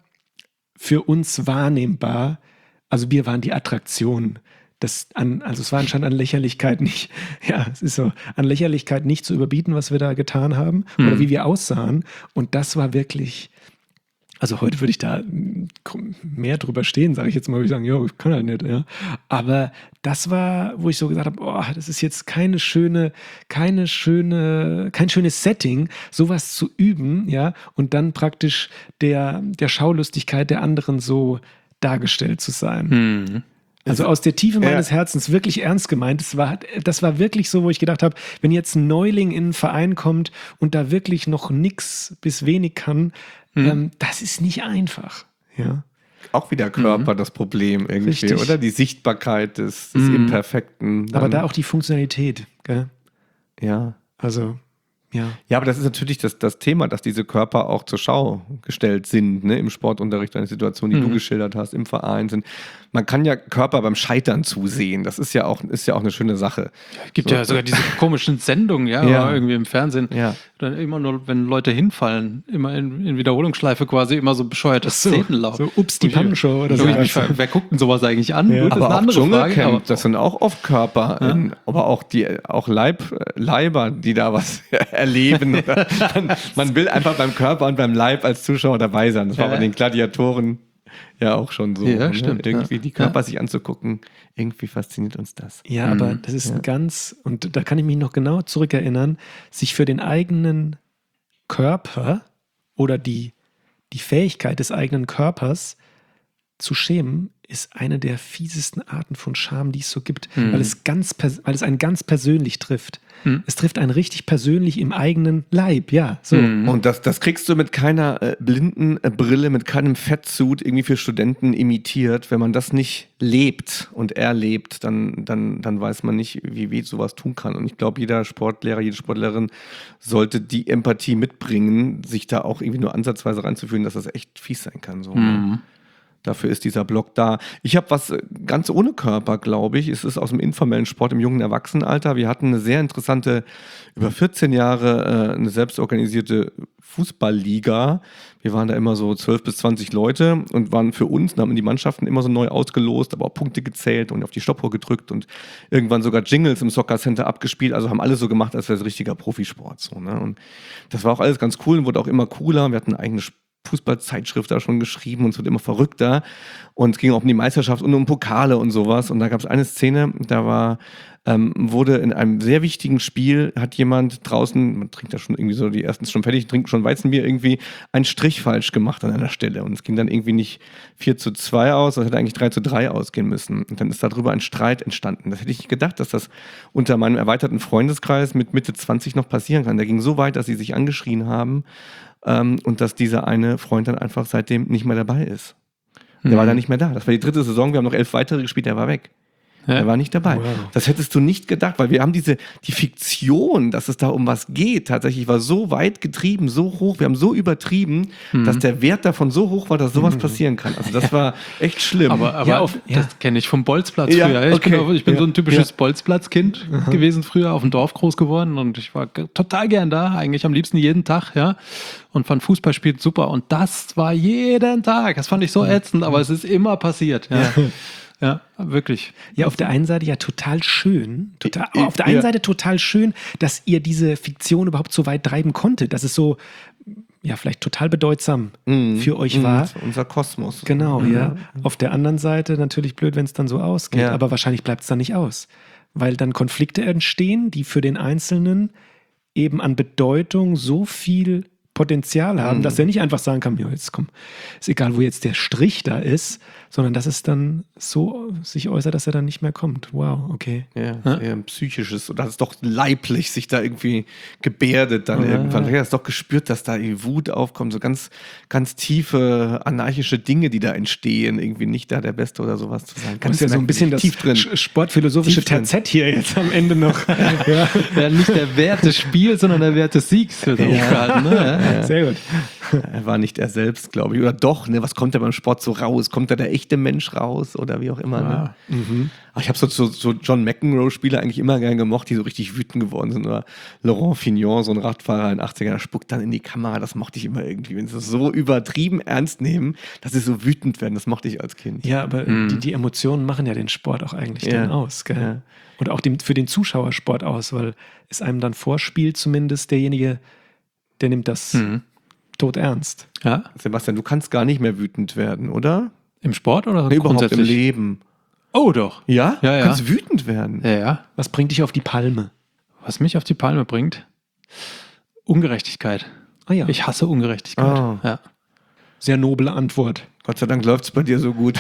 für uns wahrnehmbar, also wir waren die Attraktion. Das an, also es war anscheinend an Lächerlichkeit nicht, ja, es ist so, an Lächerlichkeit nicht zu überbieten, was wir da getan haben mhm. oder wie wir aussahen. Und das war wirklich, also heute würde ich da mehr drüber stehen, sage ich jetzt mal, würde ich sagen, ja, ich kann halt nicht, ja. Aber das war, wo ich so gesagt habe, boah, das ist jetzt keine schöne, keine schöne, kein schönes Setting, sowas zu üben, ja, und dann praktisch der, der Schaulustigkeit der anderen so dargestellt zu sein. Mhm. Also aus der Tiefe meines ja. Herzens wirklich ernst gemeint. Das war, das war wirklich so, wo ich gedacht habe, wenn jetzt ein Neuling in einen Verein kommt und da wirklich noch nichts bis wenig kann, mhm. ähm, das ist nicht einfach. Ja. Auch wieder Körper mhm. das Problem irgendwie, Richtig. Oder? Die Sichtbarkeit des, des mhm. Imperfekten. Aber da auch die Funktionalität. Gell? Ja. Also... Ja. ja, aber das ist natürlich das, das Thema, dass diese Körper auch zur Schau gestellt sind, ne? Im Sportunterricht, eine Situation, die mhm. du geschildert hast, im Verein sind. Man kann ja Körper beim Scheitern zusehen. Das ist ja auch, ist ja auch eine schöne Sache. Es gibt so, ja sogar diese komischen Sendungen, ja, ja. irgendwie im Fernsehen. Ja. Dann immer nur, wenn Leute hinfallen, immer in, in Wiederholungsschleife quasi immer so bescheuerte so, Szenen laufen. So, ups, die Pannenshow oder so. Mich, wer guckt denn sowas eigentlich an? Ja. Das aber ist eine auch andere Dschungelcamp, Frage, aber das sind auch oft Körper, ja. in, aber auch die, auch Leib, Leiber, die da was erleben. man, man will einfach beim Körper und beim Leib als Zuschauer dabei sein. Das war ja. bei den Gladiatoren ja auch schon so. Ja, ne? stimmt. Irgendwie ja. die Körper ja. sich anzugucken, irgendwie fasziniert uns das. Ja, mhm. aber das ist ja. ein ganz, und da kann ich mich noch genau zurückerinnern, sich für den eigenen Körper oder die, die Fähigkeit des eigenen Körpers zu schämen, ist eine der fiesesten Arten von Scham, die es so gibt, mhm. weil es ganz, weil es einen ganz persönlich trifft. Mhm. Es trifft einen richtig persönlich im eigenen Leib, ja. So. Mhm. Und das, das kriegst du mit keiner äh, blinden äh, Brille, mit keinem Fettsuit irgendwie für Studenten imitiert. Wenn man das nicht lebt und erlebt, dann, dann, dann weiß man nicht, wie weh sowas tun kann. Und ich glaube, jeder Sportlehrer, jede Sportlerin sollte die Empathie mitbringen, sich da auch irgendwie nur ansatzweise reinzufühlen, dass das echt fies sein kann. So. Mhm. Dafür ist dieser Blog da. Ich habe was ganz ohne Körper, glaube ich. Es ist aus dem informellen Sport im jungen Erwachsenenalter. Wir hatten eine sehr interessante, über vierzehn Jahre, äh, eine selbstorganisierte Fußballliga. Wir waren da immer so zwölf bis zwanzig Leute und waren für uns, dann haben die Mannschaften immer so neu ausgelost, aber auch Punkte gezählt und auf die Stoppuhr gedrückt und irgendwann sogar Jingles im Soccer Center abgespielt. Also haben alles so gemacht, als wäre es richtiger Profisport. So, ne? Und das war auch alles ganz cool und wurde auch immer cooler. Wir hatten eine eigene Fußballzeitschrift da schon geschrieben und es wird immer verrückter und es ging auch um die Meisterschaft und um Pokale und sowas und da gab es eine Szene, da war ähm, wurde in einem sehr wichtigen Spiel, hat jemand draußen, man trinkt da schon irgendwie so, die ersten schon fertig, trinken schon Weizenbier, irgendwie einen Strich falsch gemacht an einer Stelle und es ging dann irgendwie nicht vier zu zwei aus, das hätte eigentlich drei zu drei ausgehen müssen und dann ist darüber ein Streit entstanden. Das hätte ich nicht gedacht, dass das unter meinem erweiterten Freundeskreis mit Mitte zwanzig noch passieren kann. Der ging so weit, dass sie sich angeschrien haben, Ähm, und dass dieser eine Freund dann einfach seitdem nicht mehr dabei ist. Der Mhm. war dann nicht mehr da. Das war die dritte Saison, wir haben noch elf weitere gespielt, der war weg. Ja. Der war nicht dabei. Wow. Das hättest du nicht gedacht, weil wir haben diese, die Fiktion, dass es da um was geht, tatsächlich war so weit getrieben, so hoch, wir haben so übertrieben, Mhm. dass der Wert davon so hoch war, dass sowas passieren kann. Also das war echt schlimm. Aber, aber Ja, auf- das ja. kenne ich vom Bolzplatz Ja, früher. Ich bin, okay. auch, ich bin Ja. so ein typisches Ja. Bolzplatzkind gewesen früher, auf dem Dorf groß geworden und ich war g- total gern da, eigentlich am liebsten jeden Tag, ja. Und fand Fußball spielt super und das war jeden Tag. Das fand ich so ätzend, aber es ist immer passiert, ja. Ja, wirklich. Ja, auf der einen Seite ja total schön, total, I- I- auf der einen ja. Seite total schön, dass ihr diese Fiktion überhaupt so weit treiben konntet, dass es so, ja, vielleicht total bedeutsam für euch Mhm, war. das war unser Kosmos. Genau, Mhm. ja. Auf der anderen Seite natürlich blöd, wenn es dann so ausgeht, Ja. aber wahrscheinlich bleibt es dann nicht aus, weil dann Konflikte entstehen, die für den Einzelnen eben an Bedeutung so viel Potenzial haben, Mhm. dass er nicht einfach sagen kann, ja, jetzt komm, ist egal, wo jetzt der Strich da ist, sondern dass es dann so sich äußert, dass er dann nicht mehr kommt. Wow, okay. Ja, eher ein psychisches, oder hat es doch leiblich sich da irgendwie gebärdet dann Ja. irgendwann. Ja, hast doch gespürt, dass da die Wut aufkommt, so ganz, ganz tiefe, anarchische Dinge, die da entstehen, irgendwie nicht da der Beste oder sowas zu sein. Das ist ja so ein bisschen das tief drin. sch- sportphilosophische Tief drin. Terzett hier jetzt am Ende noch. ja. Ja, nicht der Wert des Spiels, sondern der Wert des Siegs wird hochgehalten. Ne? Ja. Sehr gut. Er war nicht er selbst, glaube ich. Oder doch, ne? Was kommt da beim Sport so raus? Kommt da der echte Mensch raus oder wie auch immer? Ne? Mhm. Ach, ich habe so, so, so John McEnroe-Spieler eigentlich immer gern gemocht, die so richtig wütend geworden sind. Oder Laurent Fignon, so ein Radfahrer in den achtzigern, der spuckt dann in die Kamera. Das mochte ich immer irgendwie. Wenn sie das so übertrieben ernst nehmen, dass sie so wütend werden, das mochte ich als Kind. Ja, aber die, die Emotionen machen ja den Sport auch eigentlich Ja. dann aus. Gell? Ja. Und auch dem, für den Zuschauersport aus, weil es einem dann vorspielt, zumindest derjenige, der nimmt das Mhm. tot ernst. Ja. Sebastian, du kannst gar nicht mehr wütend werden, oder? Im Sport oder Nee, überhaupt im grundsätzlich? Leben. Oh, doch. Ja? Ja, ja. Du kannst wütend werden. Ja, ja. Was bringt dich auf die Palme? Was mich auf die Palme bringt, Ungerechtigkeit. Ah ja, Ich hasse Ungerechtigkeit. Ah. Ja. sehr noble Antwort. Gott sei Dank läuft es bei dir so gut.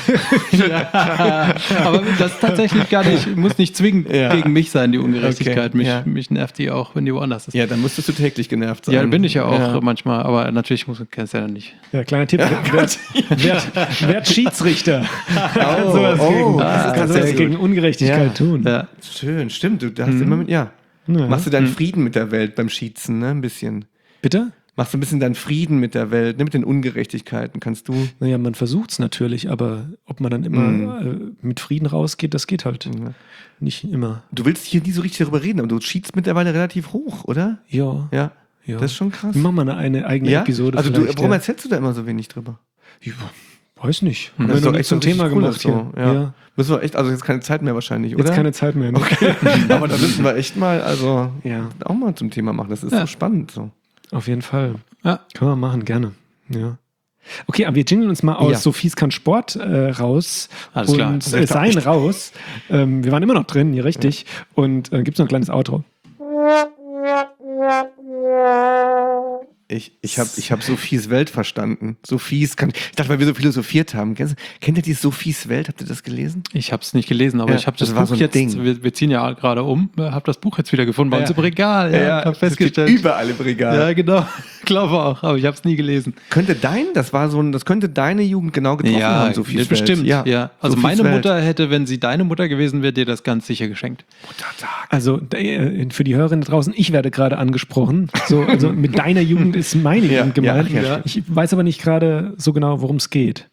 Aber das ist tatsächlich gar nicht, muss nicht zwingend Ja. gegen mich sein, die Ungerechtigkeit. Okay, Mich, ja. mich nervt die auch, wenn die woanders ist. Ja, dann müsstest du täglich genervt sein. Ja, bin ich ja auch Ja. manchmal, aber natürlich muss man kennst ja dann nicht. Ja, kleiner Tipp. Werd, werd, werd Schiedsrichter. Oh, sowas oh, gegen, ah, kannst sehr sowas gut. gegen Ungerechtigkeit Ja. tun. Ja. Schön, stimmt. Du hast immer mit, ja. Ja. Machst du deinen Frieden mit der Welt beim Schießen, ne? Ein bisschen. Bitte? Machst du ein bisschen deinen Frieden mit der Welt, ne? Mit den Ungerechtigkeiten. Kannst du. Naja, man versucht es natürlich, aber ob man dann immer äh, mit Frieden rausgeht, das geht halt Ja. nicht immer. Du willst hier nie so richtig darüber reden, aber du schießt mittlerweile relativ hoch, oder? Ja, Ja. ja. Das ist schon krass. Wir machen mal eine, eine eigene Ja? Episode. Also du, vielleicht, warum ja. erzählst du da immer so wenig drüber? Ich weiß nicht. Das Haben wir ist noch doch nicht echt zum so richtig Thema cool, gemacht das so. hier. Ja. Ja. Müssen wir echt, also jetzt keine Zeit mehr wahrscheinlich, oder? Jetzt keine Zeit mehr. Ne? Aber da müssen wir echt mal, also Ja. auch mal zum Thema machen. Das ist Ja. so spannend. So. Auf jeden Fall. Ja. Können wir machen, gerne. Ja. Okay, aber wir jingeln uns mal aus Ja. Sophies kann Sport äh, raus Alles und klar. äh, sein raus. Ähm, wir waren immer noch drin, hier richtig. Und äh, gibt es noch ein kleines Outro? Ich, ich habe ich hab Sophies Welt verstanden. Sophies kann. Ich dachte, weil wir so philosophiert haben. Kennst, kennt ihr die Sophies Welt? Habt ihr das gelesen? Ich habe es nicht gelesen, aber Ja, ich habe das, das war Buch so ein jetzt, Ding. wir, wir ziehen ja gerade um, habe das Buch jetzt wieder gefunden bei Ja. uns im Regal. Ja, hab das festgestellt. steht überall im Regal. Ja, genau. Glaube auch, aber ich habe es nie gelesen. Könnte dein, das war so ein, das könnte deine Jugend genau getroffen haben, Sophies bestimmt. Welt. Ja. Also Sophies meine Welt. Mutter hätte, wenn sie deine Mutter gewesen wäre, dir das ganz sicher geschenkt. Muttertag. Also äh, für die Hörerinnen draußen, ich werde gerade angesprochen. So, also mit deiner Jugend ist meine Ja, Jugend gemeint. ja, ja, ich weiß aber nicht gerade so genau, worum es geht.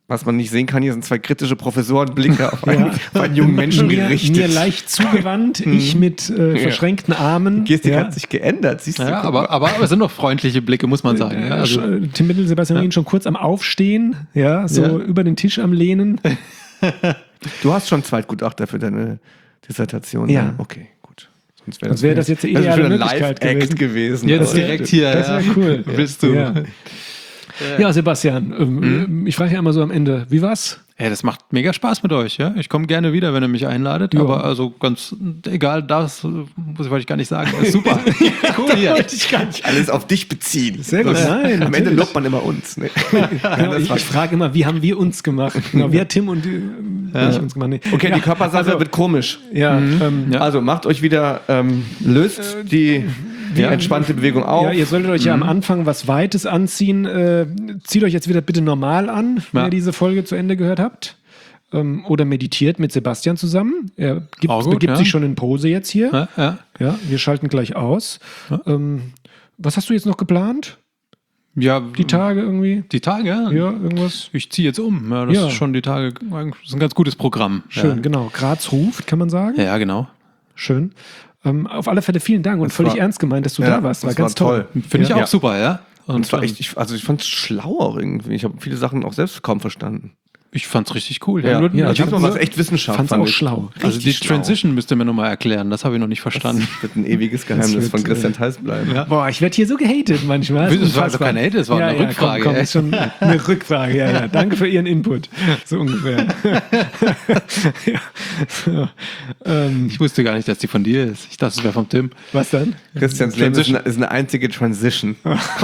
Was man nicht sehen kann, hier sind zwei kritische Professorenblicke auf einen, Ja. auf einen jungen Menschen mir, gerichtet. mir leicht zugewandt, ich mit äh, verschränkten Armen. Gestik ja. hat sich geändert, siehst du? Ja, Guck aber, mal. aber, aber es sind noch freundliche Blicke, muss man sagen. Ja, also, Äh, Tim Bindel, Sebastian Rien schon kurz am Aufstehen, ja, so Ja. über den Tisch am Lehnen. Du hast schon Zweitgutachter für deine Dissertation. Ja. ne? Okay, gut. Sonst wäre Sonst wäre das jetzt die ideale wieder ein Möglichkeit Live-Act gewesen. jetzt Also, direkt hier. Das wäre ja. cool. Willst du? Ja, ja Sebastian, ähm, ich frage ja immer so am Ende, wie war's? Ja, das macht mega Spaß mit euch, ja. Ich komme gerne wieder, wenn ihr mich einladet, Ja. aber also ganz egal, das äh, muss ich, wollte ich gar nicht sagen. Das ist super. Cool hier. ich gar nicht. alles auf dich beziehen. Sehr gut, Das- nein, Am Ende natürlich. lobt man immer uns. Ne? Genau, ich ich frage immer, wie haben wir uns gemacht? Genau, wie hat Tim und äh, nicht uns gemacht? Nee. Okay, ja, die Körpersache also, wird komisch. Ja, ähm, Ja. Also macht euch wieder, ähm, löst die, die ja. entspannte Bewegung auf. ja, ihr solltet euch ja am Anfang was Weites anziehen. Äh, zieht euch jetzt wieder bitte normal an, wenn Ja. ihr diese Folge zu Ende gehört habt. Ähm, oder meditiert mit Sebastian zusammen. Er gibt, Auch gut, begibt ja. sich schon in Pose jetzt hier. Ja, ja. Ja, wir schalten gleich aus. Ähm, was hast du jetzt noch geplant? ja, Die Tage irgendwie? die Tage, ja. Ja, irgendwas? Ich ziehe jetzt um. Ja, das Ja. ist schon die Tage, das ist ein ganz gutes Programm. Schön, genau. Graz ruft, kann man sagen. Ja, ja genau. Schön. Ähm, auf alle Fälle vielen Dank und Das völlig war- ernst gemeint, dass du Ja, da warst. War das ganz war toll. toll. Finde ich Ja. auch Ja. super, ja. Und zwar ähm, echt, ich, also ich fand es schlau auch irgendwie. Ich habe viele Sachen auch selbst kaum verstanden. Ich fand's richtig cool. Ja, nur- ja, ich ich hab diesmal fand- war es echt Wissenschaft. Fand's fand auch ich. schlau. also die Richtig schlau. Transition müsst ihr mir nochmal erklären. Das habe ich noch nicht verstanden. Das wird ein ewiges Geheimnis wird, von Christian äh, Theis bleiben. Boah, ich werde hier so gehatet manchmal. Das war Unfassbar. doch kein Hate, das war ja, eine ja, Rückfrage, Komm, komm, ey. ist schon eine Rückfrage, ja, ja. Danke für Ihren Input. So ungefähr. ja. so. ähm, Ich wusste gar nicht, dass die von dir ist. Ich dachte, es wäre vom Tim. was dann? Christians Leben ist Transition. eine, ist eine einzige Transition.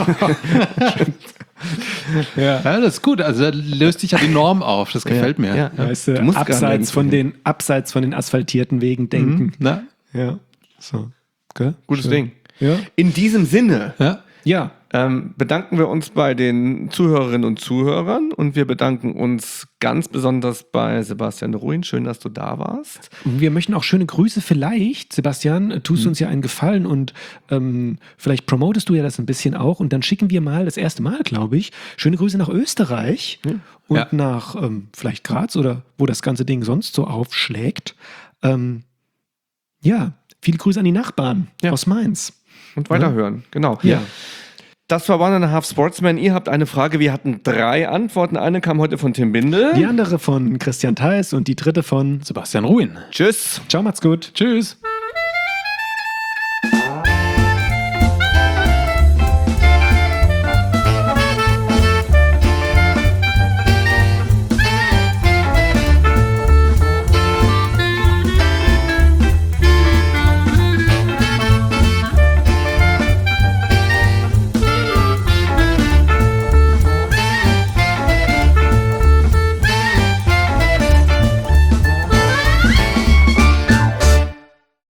Ja. Ja, das ist gut. Also da löst sich ja die Norm auf. Das gefällt mir. Ja, ja. Weißt du, Du musst gar abseits nirgendwo von, hin. den, abseits von den asphaltierten Wegen denken. Na? Ja. So. Okay. Gutes Schön. Ding. Ja. In diesem Sinne Ja. Ja. ähm, bedanken wir uns bei den Zuhörerinnen und Zuhörern und wir bedanken uns ganz besonders bei Sebastian Ruin. Schön, dass du da warst. Wir möchten auch schöne Grüße vielleicht. Sebastian, äh, tust du uns ja einen Gefallen und ähm, vielleicht promotest du ja das ein bisschen auch und dann schicken wir mal, das erste Mal, glaube ich, schöne Grüße nach Österreich und Ja. nach ähm, vielleicht Graz oder wo das ganze Ding sonst so aufschlägt. Ähm, ja, viele Grüße an die Nachbarn Ja. aus Mainz. Und weiterhören, genau. Ja. Das war One and a Half Sportsman. Ihr habt eine Frage, wir hatten drei Antworten. Eine kam heute von Tim Bindel. Die andere von Christian Theis und die dritte von Sebastian Ruin. Tschüss. Ciao, macht's gut. Tschüss.